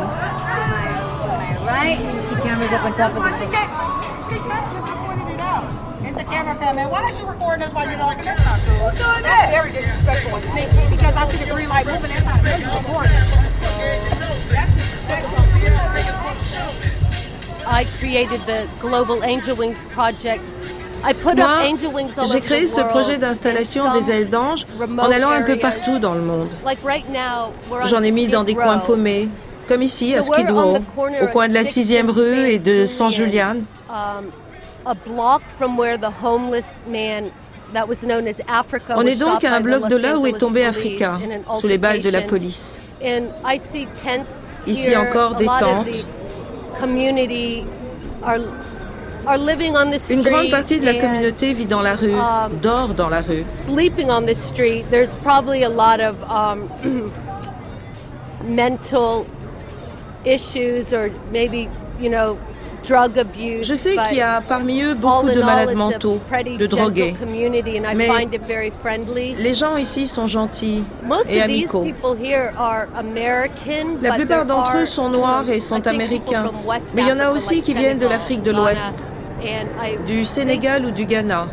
Moi, j'ai créé ce projet d'installation des ailes d'ange en allant un peu partout dans le monde. J'en ai mis dans des coins paumés, comme ici à Skid Row, au coin de la 6e rue et de San Julian. On est donc à un bloc de là où est tombé Africa, sous les balles de la police. Ici encore des tentes. Une grande partie de la communauté vit dans la rue, dort dans la rue. Je sais qu'il y a parmi eux beaucoup de malades mentaux, de drogués, mais les gens ici sont gentils et amicaux. La plupart d'entre eux sont noirs et sont américains, mais il y en a aussi qui viennent de l'Afrique de l'Ouest, du Sénégal ou du Ghana.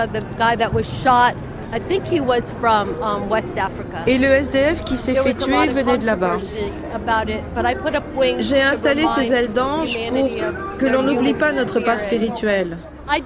Et le SDF qui s'est fait tuer venait de là-bas. J'ai installé ces ailes d'ange pour que l'on n'oublie pas notre part spirituelle.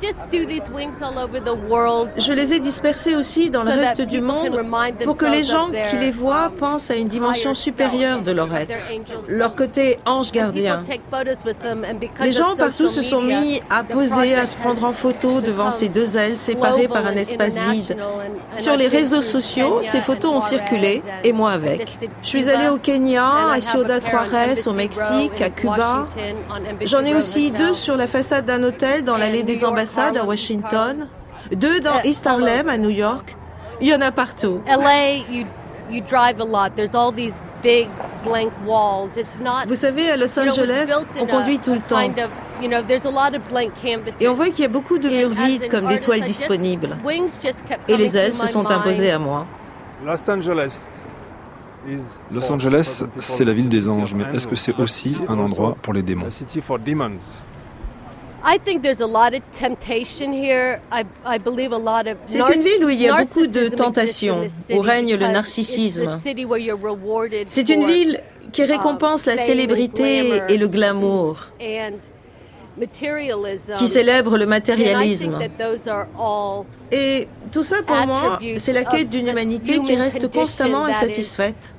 Je les ai dispersés aussi dans le reste du monde pour que les gens qui les voient pensent à une dimension supérieure de leur être, leur côté ange gardien. Les gens partout se sont mis à poser, à se prendre en photo devant ces deux ailes séparées par un espace vide. Sur les réseaux sociaux, ces photos ont circulé, et moi avec. Je suis allée au Kenya, à Ciudad Juárez, au Mexique, à Cuba. J'en ai aussi 2 sur la façade d'un hôtel dans l'allée des ambassades à Washington, 2 dans East Harlem à New York. Il y en a partout. Vous savez, à Los Angeles, on conduit tout le temps. Et on voit qu'il y a beaucoup de murs vides comme des toiles disponibles. Et les ailes se sont imposées à moi. Los Angeles, c'est la ville des anges, mais est-ce que c'est aussi un endroit pour les démons ? C'est une ville où il y a beaucoup de tentations, où règne le narcissisme. C'est une ville qui récompense la célébrité et le glamour, qui célèbre le matérialisme. Et tout ça, pour moi, c'est la quête d'une humanité qui reste constamment insatisfaite.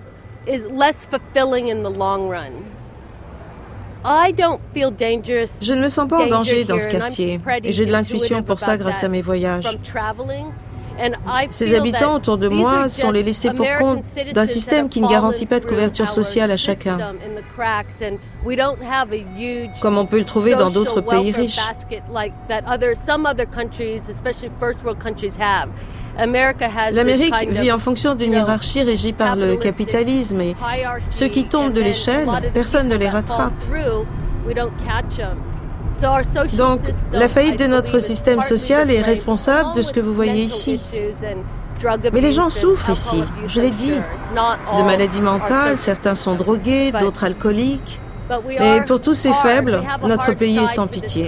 Je ne me sens pas en danger dans ce quartier, et j'ai de l'intuition pour ça grâce à mes voyages. Ces habitants autour de moi sont les laissés pour compte d'un système qui ne garantit pas de couverture sociale à chacun, comme on peut le trouver dans d'autres pays riches. L'Amérique vit en fonction d'une hiérarchie régie par le capitalisme et ceux qui tombent de l'échelle, personne ne les rattrape. Donc, la faillite de notre système social est responsable de ce que vous voyez ici. Mais les gens souffrent ici, je l'ai dit, de maladies mentales, certains sont drogués, d'autres alcooliques. Mais pour tous ces faibles, notre pays est sans pitié.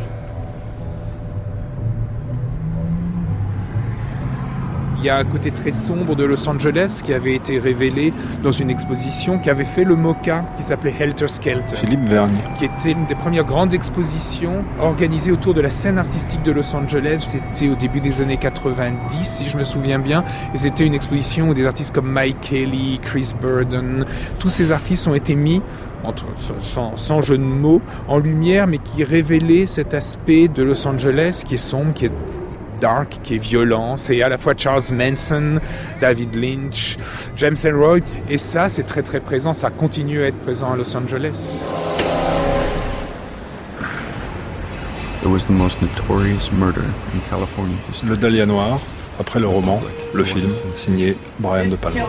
Il y a un côté très sombre de Los Angeles qui avait été révélé dans une exposition qui avait fait le MoCA, qui s'appelait Helter Skelter. Philippe Vergne. Qui était une des premières grandes expositions organisées autour de la scène artistique de Los Angeles. C'était au début des années 90, si je me souviens bien. Et c'était une exposition où des artistes comme Mike Kelly, Chris Burden, tous ces artistes ont été mis, sans jeu de mots, en lumière, mais qui révélaient cet aspect de Los Angeles qui est sombre, qui est dark, qui est violent. C'est à la fois Charles Manson, David Lynch, James Ellroy, et ça, c'est très très présent. Ça continue à être présent à Los Angeles. Le Dahlia noir, après le roman, le film, signé Brian De Palma.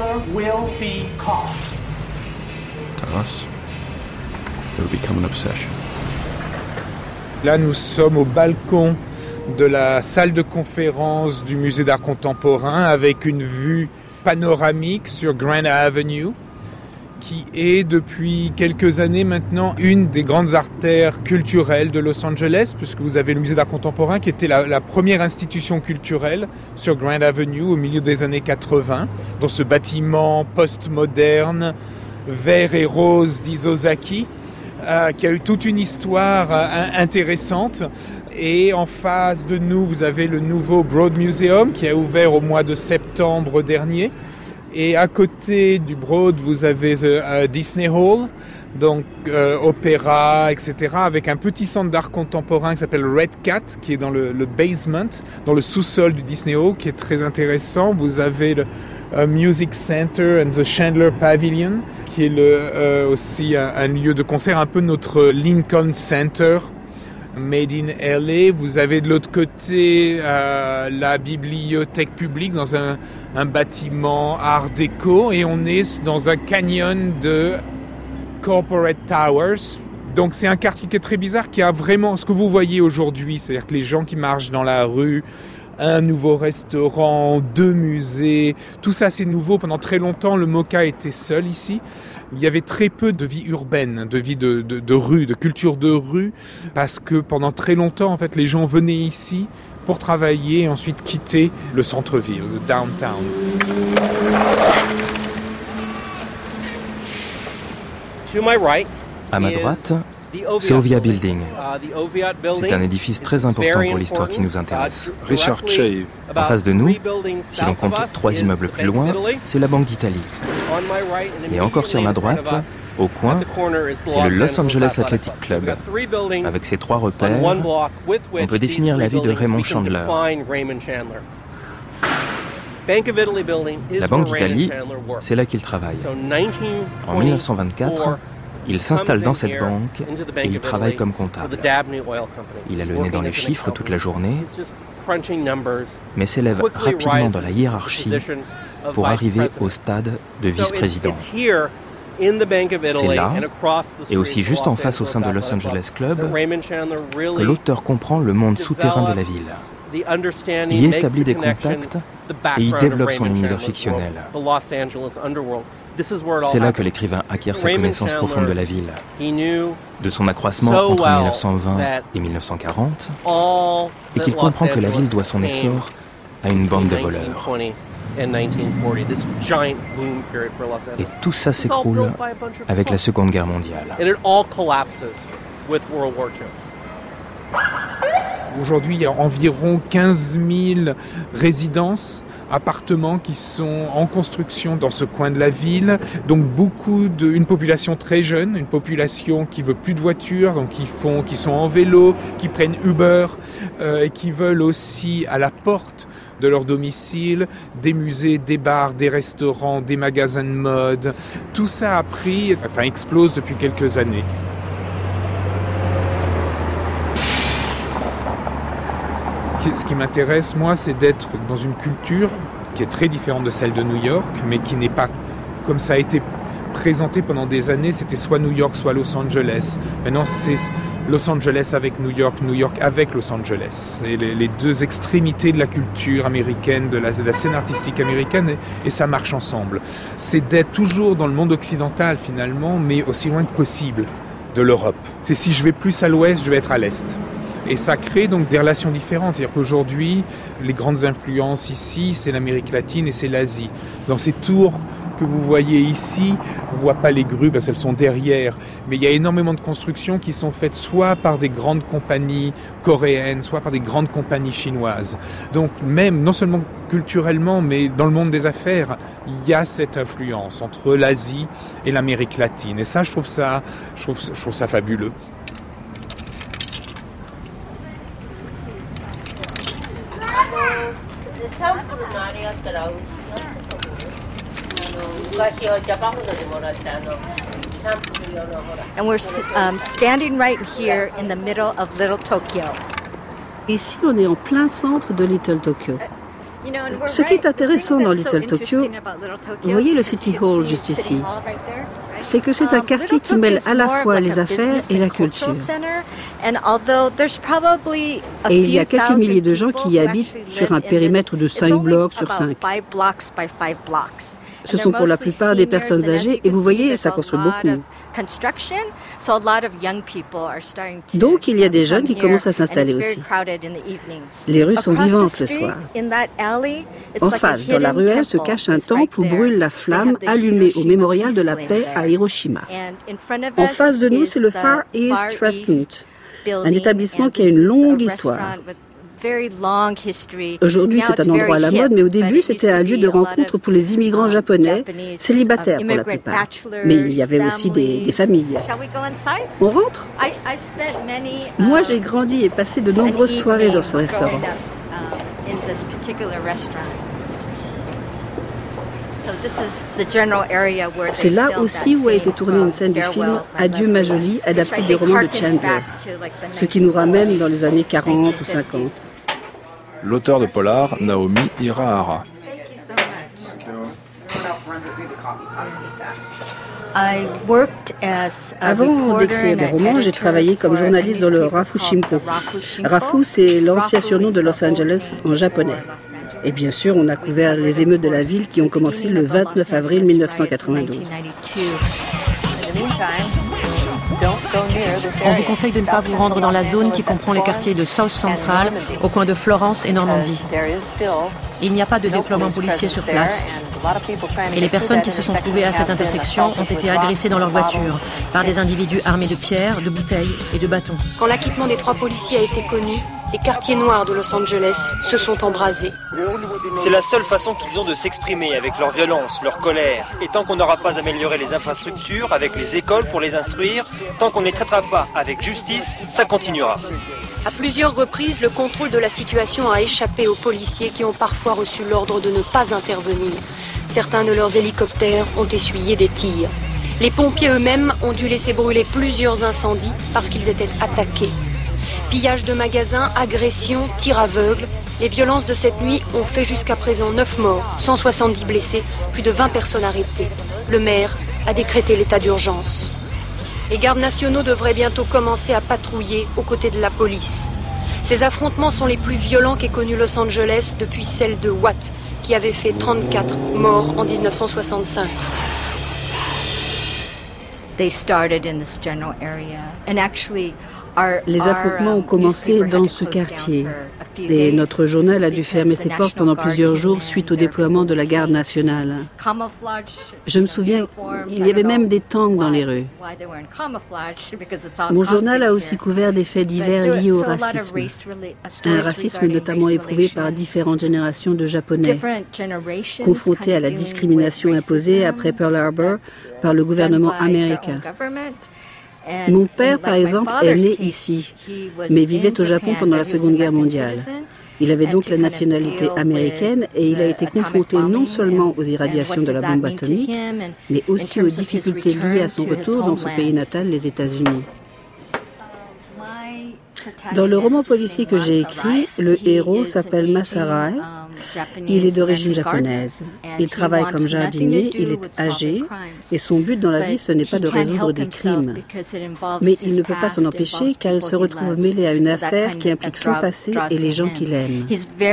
Là, nous sommes au balcon de la salle de conférence du Musée d'art contemporain avec une vue panoramique sur Grand Avenue, qui est depuis quelques années maintenant une des grandes artères culturelles de Los Angeles, puisque vous avez le Musée d'art contemporain qui était la première institution culturelle sur Grand Avenue au milieu des années 80, dans ce bâtiment post-moderne, vert et rose d'Isozaki, qui a eu toute une histoire intéressante. Et en face de nous, vous avez le nouveau Broad Museum qui a ouvert au mois de septembre dernier. Et à côté du Broad, vous avez Disney Hall, donc opéra, etc., avec un petit centre d'art contemporain qui s'appelle Red Cat, qui est dans le basement, dans le sous-sol du Disney Hall, qui est très intéressant. Vous avez le Music Center and the Chandler Pavilion, qui est aussi un lieu de concert, un peu notre Lincoln Center, Made in LA. Vous avez de l'autre côté la bibliothèque publique dans un bâtiment art déco, et on est dans un canyon de Corporate Towers. Donc c'est un quartier qui est très bizarre, qui a vraiment ce que vous voyez aujourd'hui, c'est-à-dire que les gens qui marchent dans la rue, un nouveau restaurant, 2 musées, tout ça c'est nouveau. Pendant très longtemps, le MoCA était seul ici. Il y avait très peu de vie urbaine, de vie de rue, de culture de rue, parce que pendant très longtemps, en fait, les gens venaient ici pour travailler et ensuite quitter le centre-ville, le downtown. À ma droite, c'est Ovia Building. C'est un édifice très important pour l'histoire qui nous intéresse. Richard Shave. En face de nous, si l'on compte 3 immeubles plus loin, c'est la Banque d'Italie. Et encore sur ma droite, au coin, c'est le Los Angeles Athletic Club. Avec ses 3 repères, on peut définir la vie de Raymond Chandler. La Banque d'Italie, c'est là qu'il travaille. En 1924, il s'installe dans cette banque et il travaille comme comptable. Il a le nez dans les chiffres toute la journée, mais s'élève rapidement dans la hiérarchie pour arriver au stade de vice-président. C'est là, et aussi juste en face au sein de Los Angeles Club, que l'auteur comprend le monde souterrain de la ville. Il établit des contacts et il développe son univers fictionnel. C'est là que l'écrivain acquiert sa connaissance profonde de la ville, de son accroissement entre 1920 et 1940, et qu'il comprend que la ville doit son essor à une bande de voleurs. Et tout ça s'écroule avec la Seconde Guerre mondiale. Aujourd'hui, il y a environ 15 000 résidences, appartements qui sont en construction dans ce coin de la ville. Donc une population très jeune, une population qui veut plus de voitures, donc qui sont en vélo, qui prennent Uber et qui veulent aussi à la porte de leur domicile des musées, des bars, des restaurants, des magasins de mode. Tout ça explose depuis quelques années. Ce qui m'intéresse, moi, c'est d'être dans une culture qui est très différente de celle de New York, mais qui n'est pas comme ça a été présenté pendant des années. C'était soit New York, soit Los Angeles. Maintenant, c'est Los Angeles avec New York, New York avec Los Angeles. C'est les 2 extrémités de la culture américaine, de la scène artistique américaine, et ça marche ensemble. C'est d'être toujours dans le monde occidental, finalement, mais aussi loin que possible de l'Europe. C'est si je vais plus à l'ouest, je vais être à l'est. Et ça crée donc des relations différentes. C'est-à-dire qu'aujourd'hui, les grandes influences ici, c'est l'Amérique latine et c'est l'Asie. Dans ces tours que vous voyez ici, on ne voit pas les grues parce qu'elles sont derrière, mais il y a énormément de constructions qui sont faites soit par des grandes compagnies coréennes, soit par des grandes compagnies chinoises. Donc même, non seulement culturellement, mais dans le monde des affaires, il y a cette influence entre l'Asie et l'Amérique latine. Et ça, je trouve ça fabuleux. And we're standing right here in the middle of Little Tokyo. Ici, on est en plein centre de Little Tokyo. Ce qui est intéressant dans Little Tokyo, vous voyez le City Hall juste ici, c'est que c'est un quartier qui mêle à la fois les affaires et la culture. Et il y a quelques milliers de gens qui y habitent sur un périmètre de 5 blocs sur 5. Ce sont pour la plupart des personnes âgées et vous voyez, ça construit beaucoup. Donc il y a des jeunes qui commencent à s'installer aussi. Les rues sont vivantes le soir. En face, dans la ruelle, se cache un temple où brûle la flamme allumée au mémorial de la paix à Hiroshima. En face de nous, c'est le Far East Restaurant, un établissement qui a une longue histoire. Aujourd'hui, c'est un endroit à la mode, mais au début, c'était un lieu de rencontre pour les immigrants japonais, célibataires pour la plupart. Mais il y avait aussi des familles. On rentre ? Moi, j'ai grandi et passé de nombreuses soirées dans ce restaurant. C'est là aussi où a été tournée une scène du film Adieu ma jolie, adapté des romans de Chandler, ce qui nous ramène dans les années 40 ou 50. L'auteur de polar, Naomi Hirahara. Avant d'écrire des romans, j'ai travaillé comme journaliste dans le Rafu Shimpo. Rafu, c'est l'ancien surnom de Los Angeles en japonais. Et bien sûr, on a couvert les émeutes de la ville qui ont commencé le 29 avril 1992. On vous conseille de ne pas vous rendre dans la zone qui comprend les quartiers de South Central, au coin de Florence et Normandie. Il n'y a pas de déploiement policier sur place. Et les personnes qui se sont trouvées à cette intersection ont été agressées dans leur voiture par des individus armés de pierres, de bouteilles et de bâtons. Quand l'acquittement des 3 policiers a été connu, les quartiers noirs de Los Angeles se sont embrasés. C'est la seule façon qu'ils ont de s'exprimer avec leur violence, leur colère. Et tant qu'on n'aura pas amélioré les infrastructures, avec les écoles pour les instruire, tant qu'on ne les traitera pas avec justice, ça continuera. À plusieurs reprises, le contrôle de la situation a échappé aux policiers qui ont parfois reçu l'ordre de ne pas intervenir. Certains de leurs hélicoptères ont essuyé des tirs. Les pompiers eux-mêmes ont dû laisser brûler plusieurs incendies parce qu'ils étaient attaqués. Pillage de magasins, agressions, tirs aveugles. Les violences de cette nuit ont fait jusqu'à présent 9 morts, 170 blessés, plus de 20 personnes arrêtées. Le maire a décrété l'état d'urgence. Les gardes nationaux devraient bientôt commencer à patrouiller aux côtés de la police. Ces affrontements sont les plus violents qu'ait connu Los Angeles depuis celle de Watt, qui avait fait 34 morts en 1965. They started in this general area, and actually les affrontements ont commencé dans ce quartier et notre journal a dû fermer ses portes pendant plusieurs jours suite au déploiement de la garde nationale. Je me souviens, il y avait même des tanks dans les rues. Mon journal a aussi couvert des faits divers liés au racisme. Un racisme notamment éprouvé par différentes générations de Japonais, confrontés à la discrimination imposée après Pearl Harbor par le gouvernement américain. Mon père, par exemple, est né ici, mais vivait au Japon pendant la Seconde Guerre mondiale. Il avait donc la nationalité américaine et il a été confronté non seulement aux irradiations de la bombe atomique, mais aussi aux difficultés liées à son retour dans son pays natal, les États-Unis. Dans le roman policier que j'ai écrit, le héros s'appelle Masarai. Il est d'origine japonaise. Il travaille comme jardinier, il est âgé et son but dans la vie, ce n'est pas de résoudre des crimes. Mais il ne peut pas s'en empêcher car il se retrouve mêlé à une affaire qui implique son passé et les gens qu'il aime.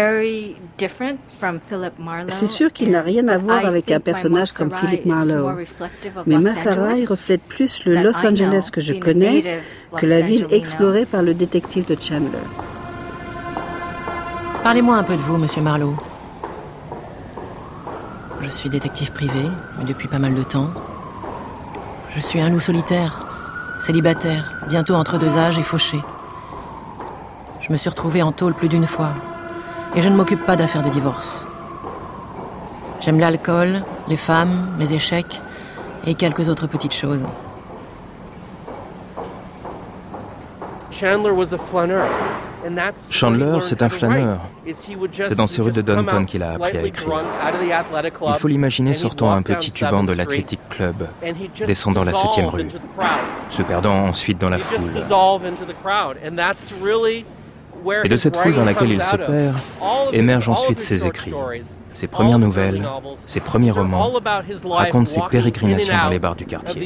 C'est sûr qu'il n'a rien à voir avec un personnage comme Philip Marlowe. Mais Masarai reflète plus le Los Angeles que je connais que la ville explorée par le détective de Chandler. Parlez-moi un peu de vous, monsieur Marlowe. Je suis détective privé, mais depuis pas mal de temps. Je suis un loup solitaire, célibataire, bientôt entre 2 âges et fauché. Je me suis retrouvé en tôle plus d'une fois, et je ne m'occupe pas d'affaires de divorce. J'aime l'alcool, les femmes, les échecs, et quelques autres petites choses. Chandler was a flaneur. Chandler, c'est un flâneur. C'est dans ces rues de Downton qu'il a appris à écrire. Il faut l'imaginer sortant un petit tuban de l'Athletic Club, descendant la 7e rue, se perdant ensuite dans la foule. Et de cette foule dans laquelle il se perd, émergent ensuite ses écrits. Ses premières nouvelles, ses premiers romans racontent ses pérégrinations dans les bars du quartier.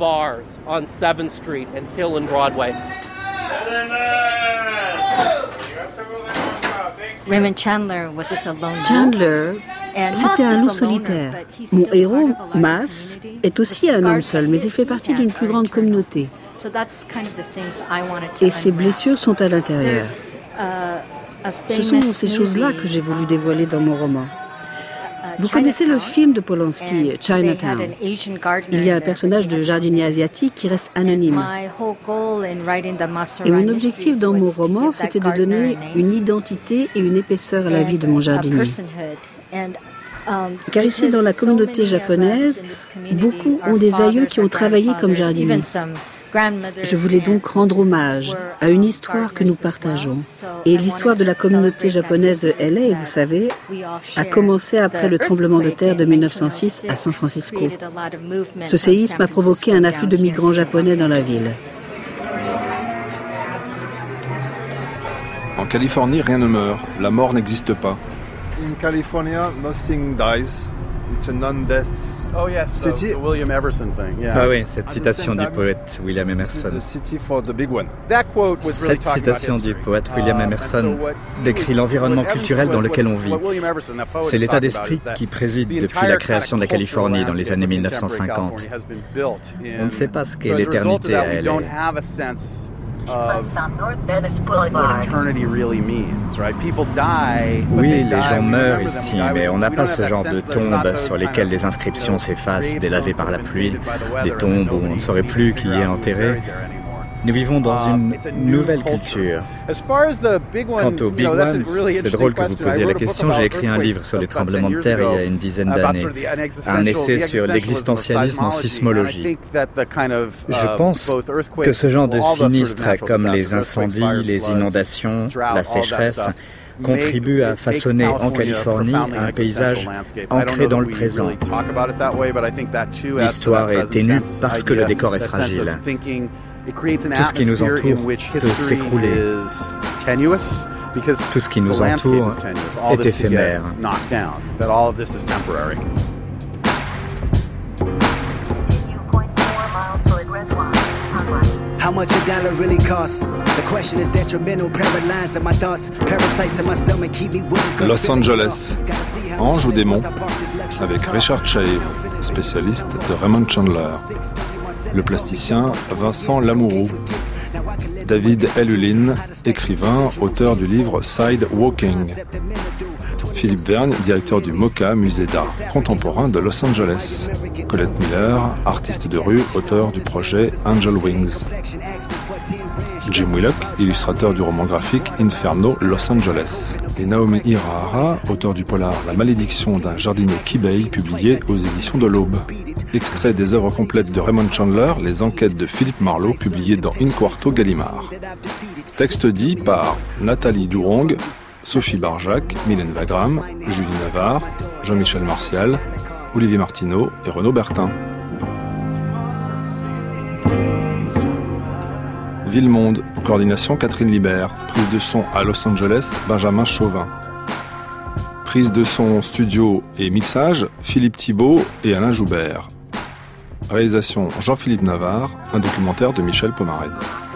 Chandler, c'était un loup solitaire. Mon héros, Mass, est aussi un homme seul, mais il fait partie d'une plus grande communauté. Et ses blessures sont à l'intérieur. Ce sont ces choses-là que j'ai voulu dévoiler dans mon roman. Vous connaissez le film de Polanski, Chinatown. Il y a un personnage de jardinier asiatique qui reste anonyme. Et mon objectif dans mon roman, c'était de donner une identité et une épaisseur à la vie de mon jardinier. Car ici, dans la communauté japonaise, beaucoup ont des aïeux qui ont travaillé comme jardiniers. Je voulais donc rendre hommage à une histoire que nous partageons. Et l'histoire de la communauté japonaise de LA, vous savez, a commencé après le tremblement de terre de 1906 à San Francisco. Ce séisme a provoqué un afflux de migrants japonais dans la ville. En Californie, rien ne meurt. La mort n'existe pas. In California, nothing dies. It's a non-death. Oh yes, the William Emerson thing. Yeah. Ah oui, cette citation du poète William Emerson. Cette citation du poète William Emerson décrit l'environnement culturel dans lequel on vit. C'est l'état d'esprit qui préside depuis la création de la Californie dans les années 1950. On ne sait pas ce qu'est l'éternité à LA. Oui, les gens meurent ici, mais on n'a pas ce genre de tombes sur lesquelles les inscriptions s'effacent, délavées par la pluie, des tombes où on ne saurait plus qui y est enterré. Nous vivons dans une nouvelle culture. Quant au Big One, c'est drôle que vous posiez la question. J'ai écrit un livre sur les tremblements de terre il y a une dizaine d'années. Un essai sur l'existentialisme en sismologie. Je pense que ce genre de sinistres, comme les incendies, les inondations, la sécheresse, contribue à façonner en Californie un paysage ancré dans le présent. L'histoire est ténue parce que le décor est fragile. Tout ce qui nous entoure peut s'écrouler. Tout ce qui nous entoure est éphémère. How much a dollar really costs? The question is detrimental, paralyzed in my thoughts, parasites in my stomach keep me willing. Los Angeles, Ange ou démon, avec Richard Chaïv, spécialiste de Raymond Chandler. Le plasticien Vincent Lamoureux, David Ellulin, écrivain, auteur du livre Sidewalking, Philippe Vergne, directeur du MoCA, musée d'art contemporain de Los Angeles, Colette Miller, artiste de rue, auteur du projet Angel Wings, Jim Willock, illustrateur du roman graphique Inferno Los Angeles, et Naomi Hirahara, auteur du polar La malédiction d'un jardinier Kibei, publié aux éditions de l'Aube. Extrait des œuvres complètes de Raymond Chandler, Les enquêtes de Philippe Marlowe, publiées dans In Quarto Gallimard. Texte dit par Nathalie Dourong, Sophie Barjac, Mylène Wagram, Julie Navarre, Jean-Michel Martial, Olivier Martineau et Renaud Bertin. Villemonde, coordination Catherine Libert, prise de son à Los Angeles, Benjamin Chauvin. Prise de son studio et mixage, Philippe Thibault et Alain Joubert. Réalisation Jean-Philippe Navarre, un documentaire de Michel Pomarède.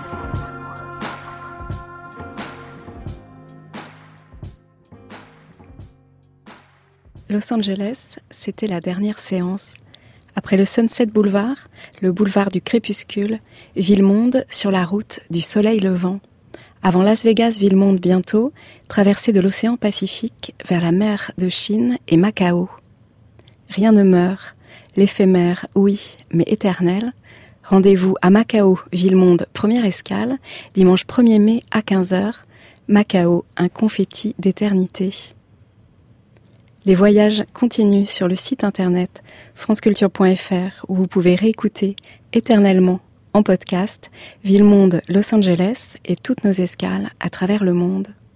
Los Angeles, c'était la dernière séance. Après le Sunset Boulevard, le boulevard du crépuscule, Villemonde sur la route du soleil levant. Avant Las Vegas, Villemonde bientôt, traversée de l'océan Pacifique vers la mer de Chine et Macao. Rien ne meurt, l'éphémère, oui, mais éternel. Rendez-vous à Macao, Villemonde, première escale, dimanche 1er mai à 15h. Macao, un confetti d'éternité. Les voyages continuent sur le site internet franceculture.fr où vous pouvez réécouter éternellement en podcast, Ville-Monde Los Angeles et toutes nos escales à travers le monde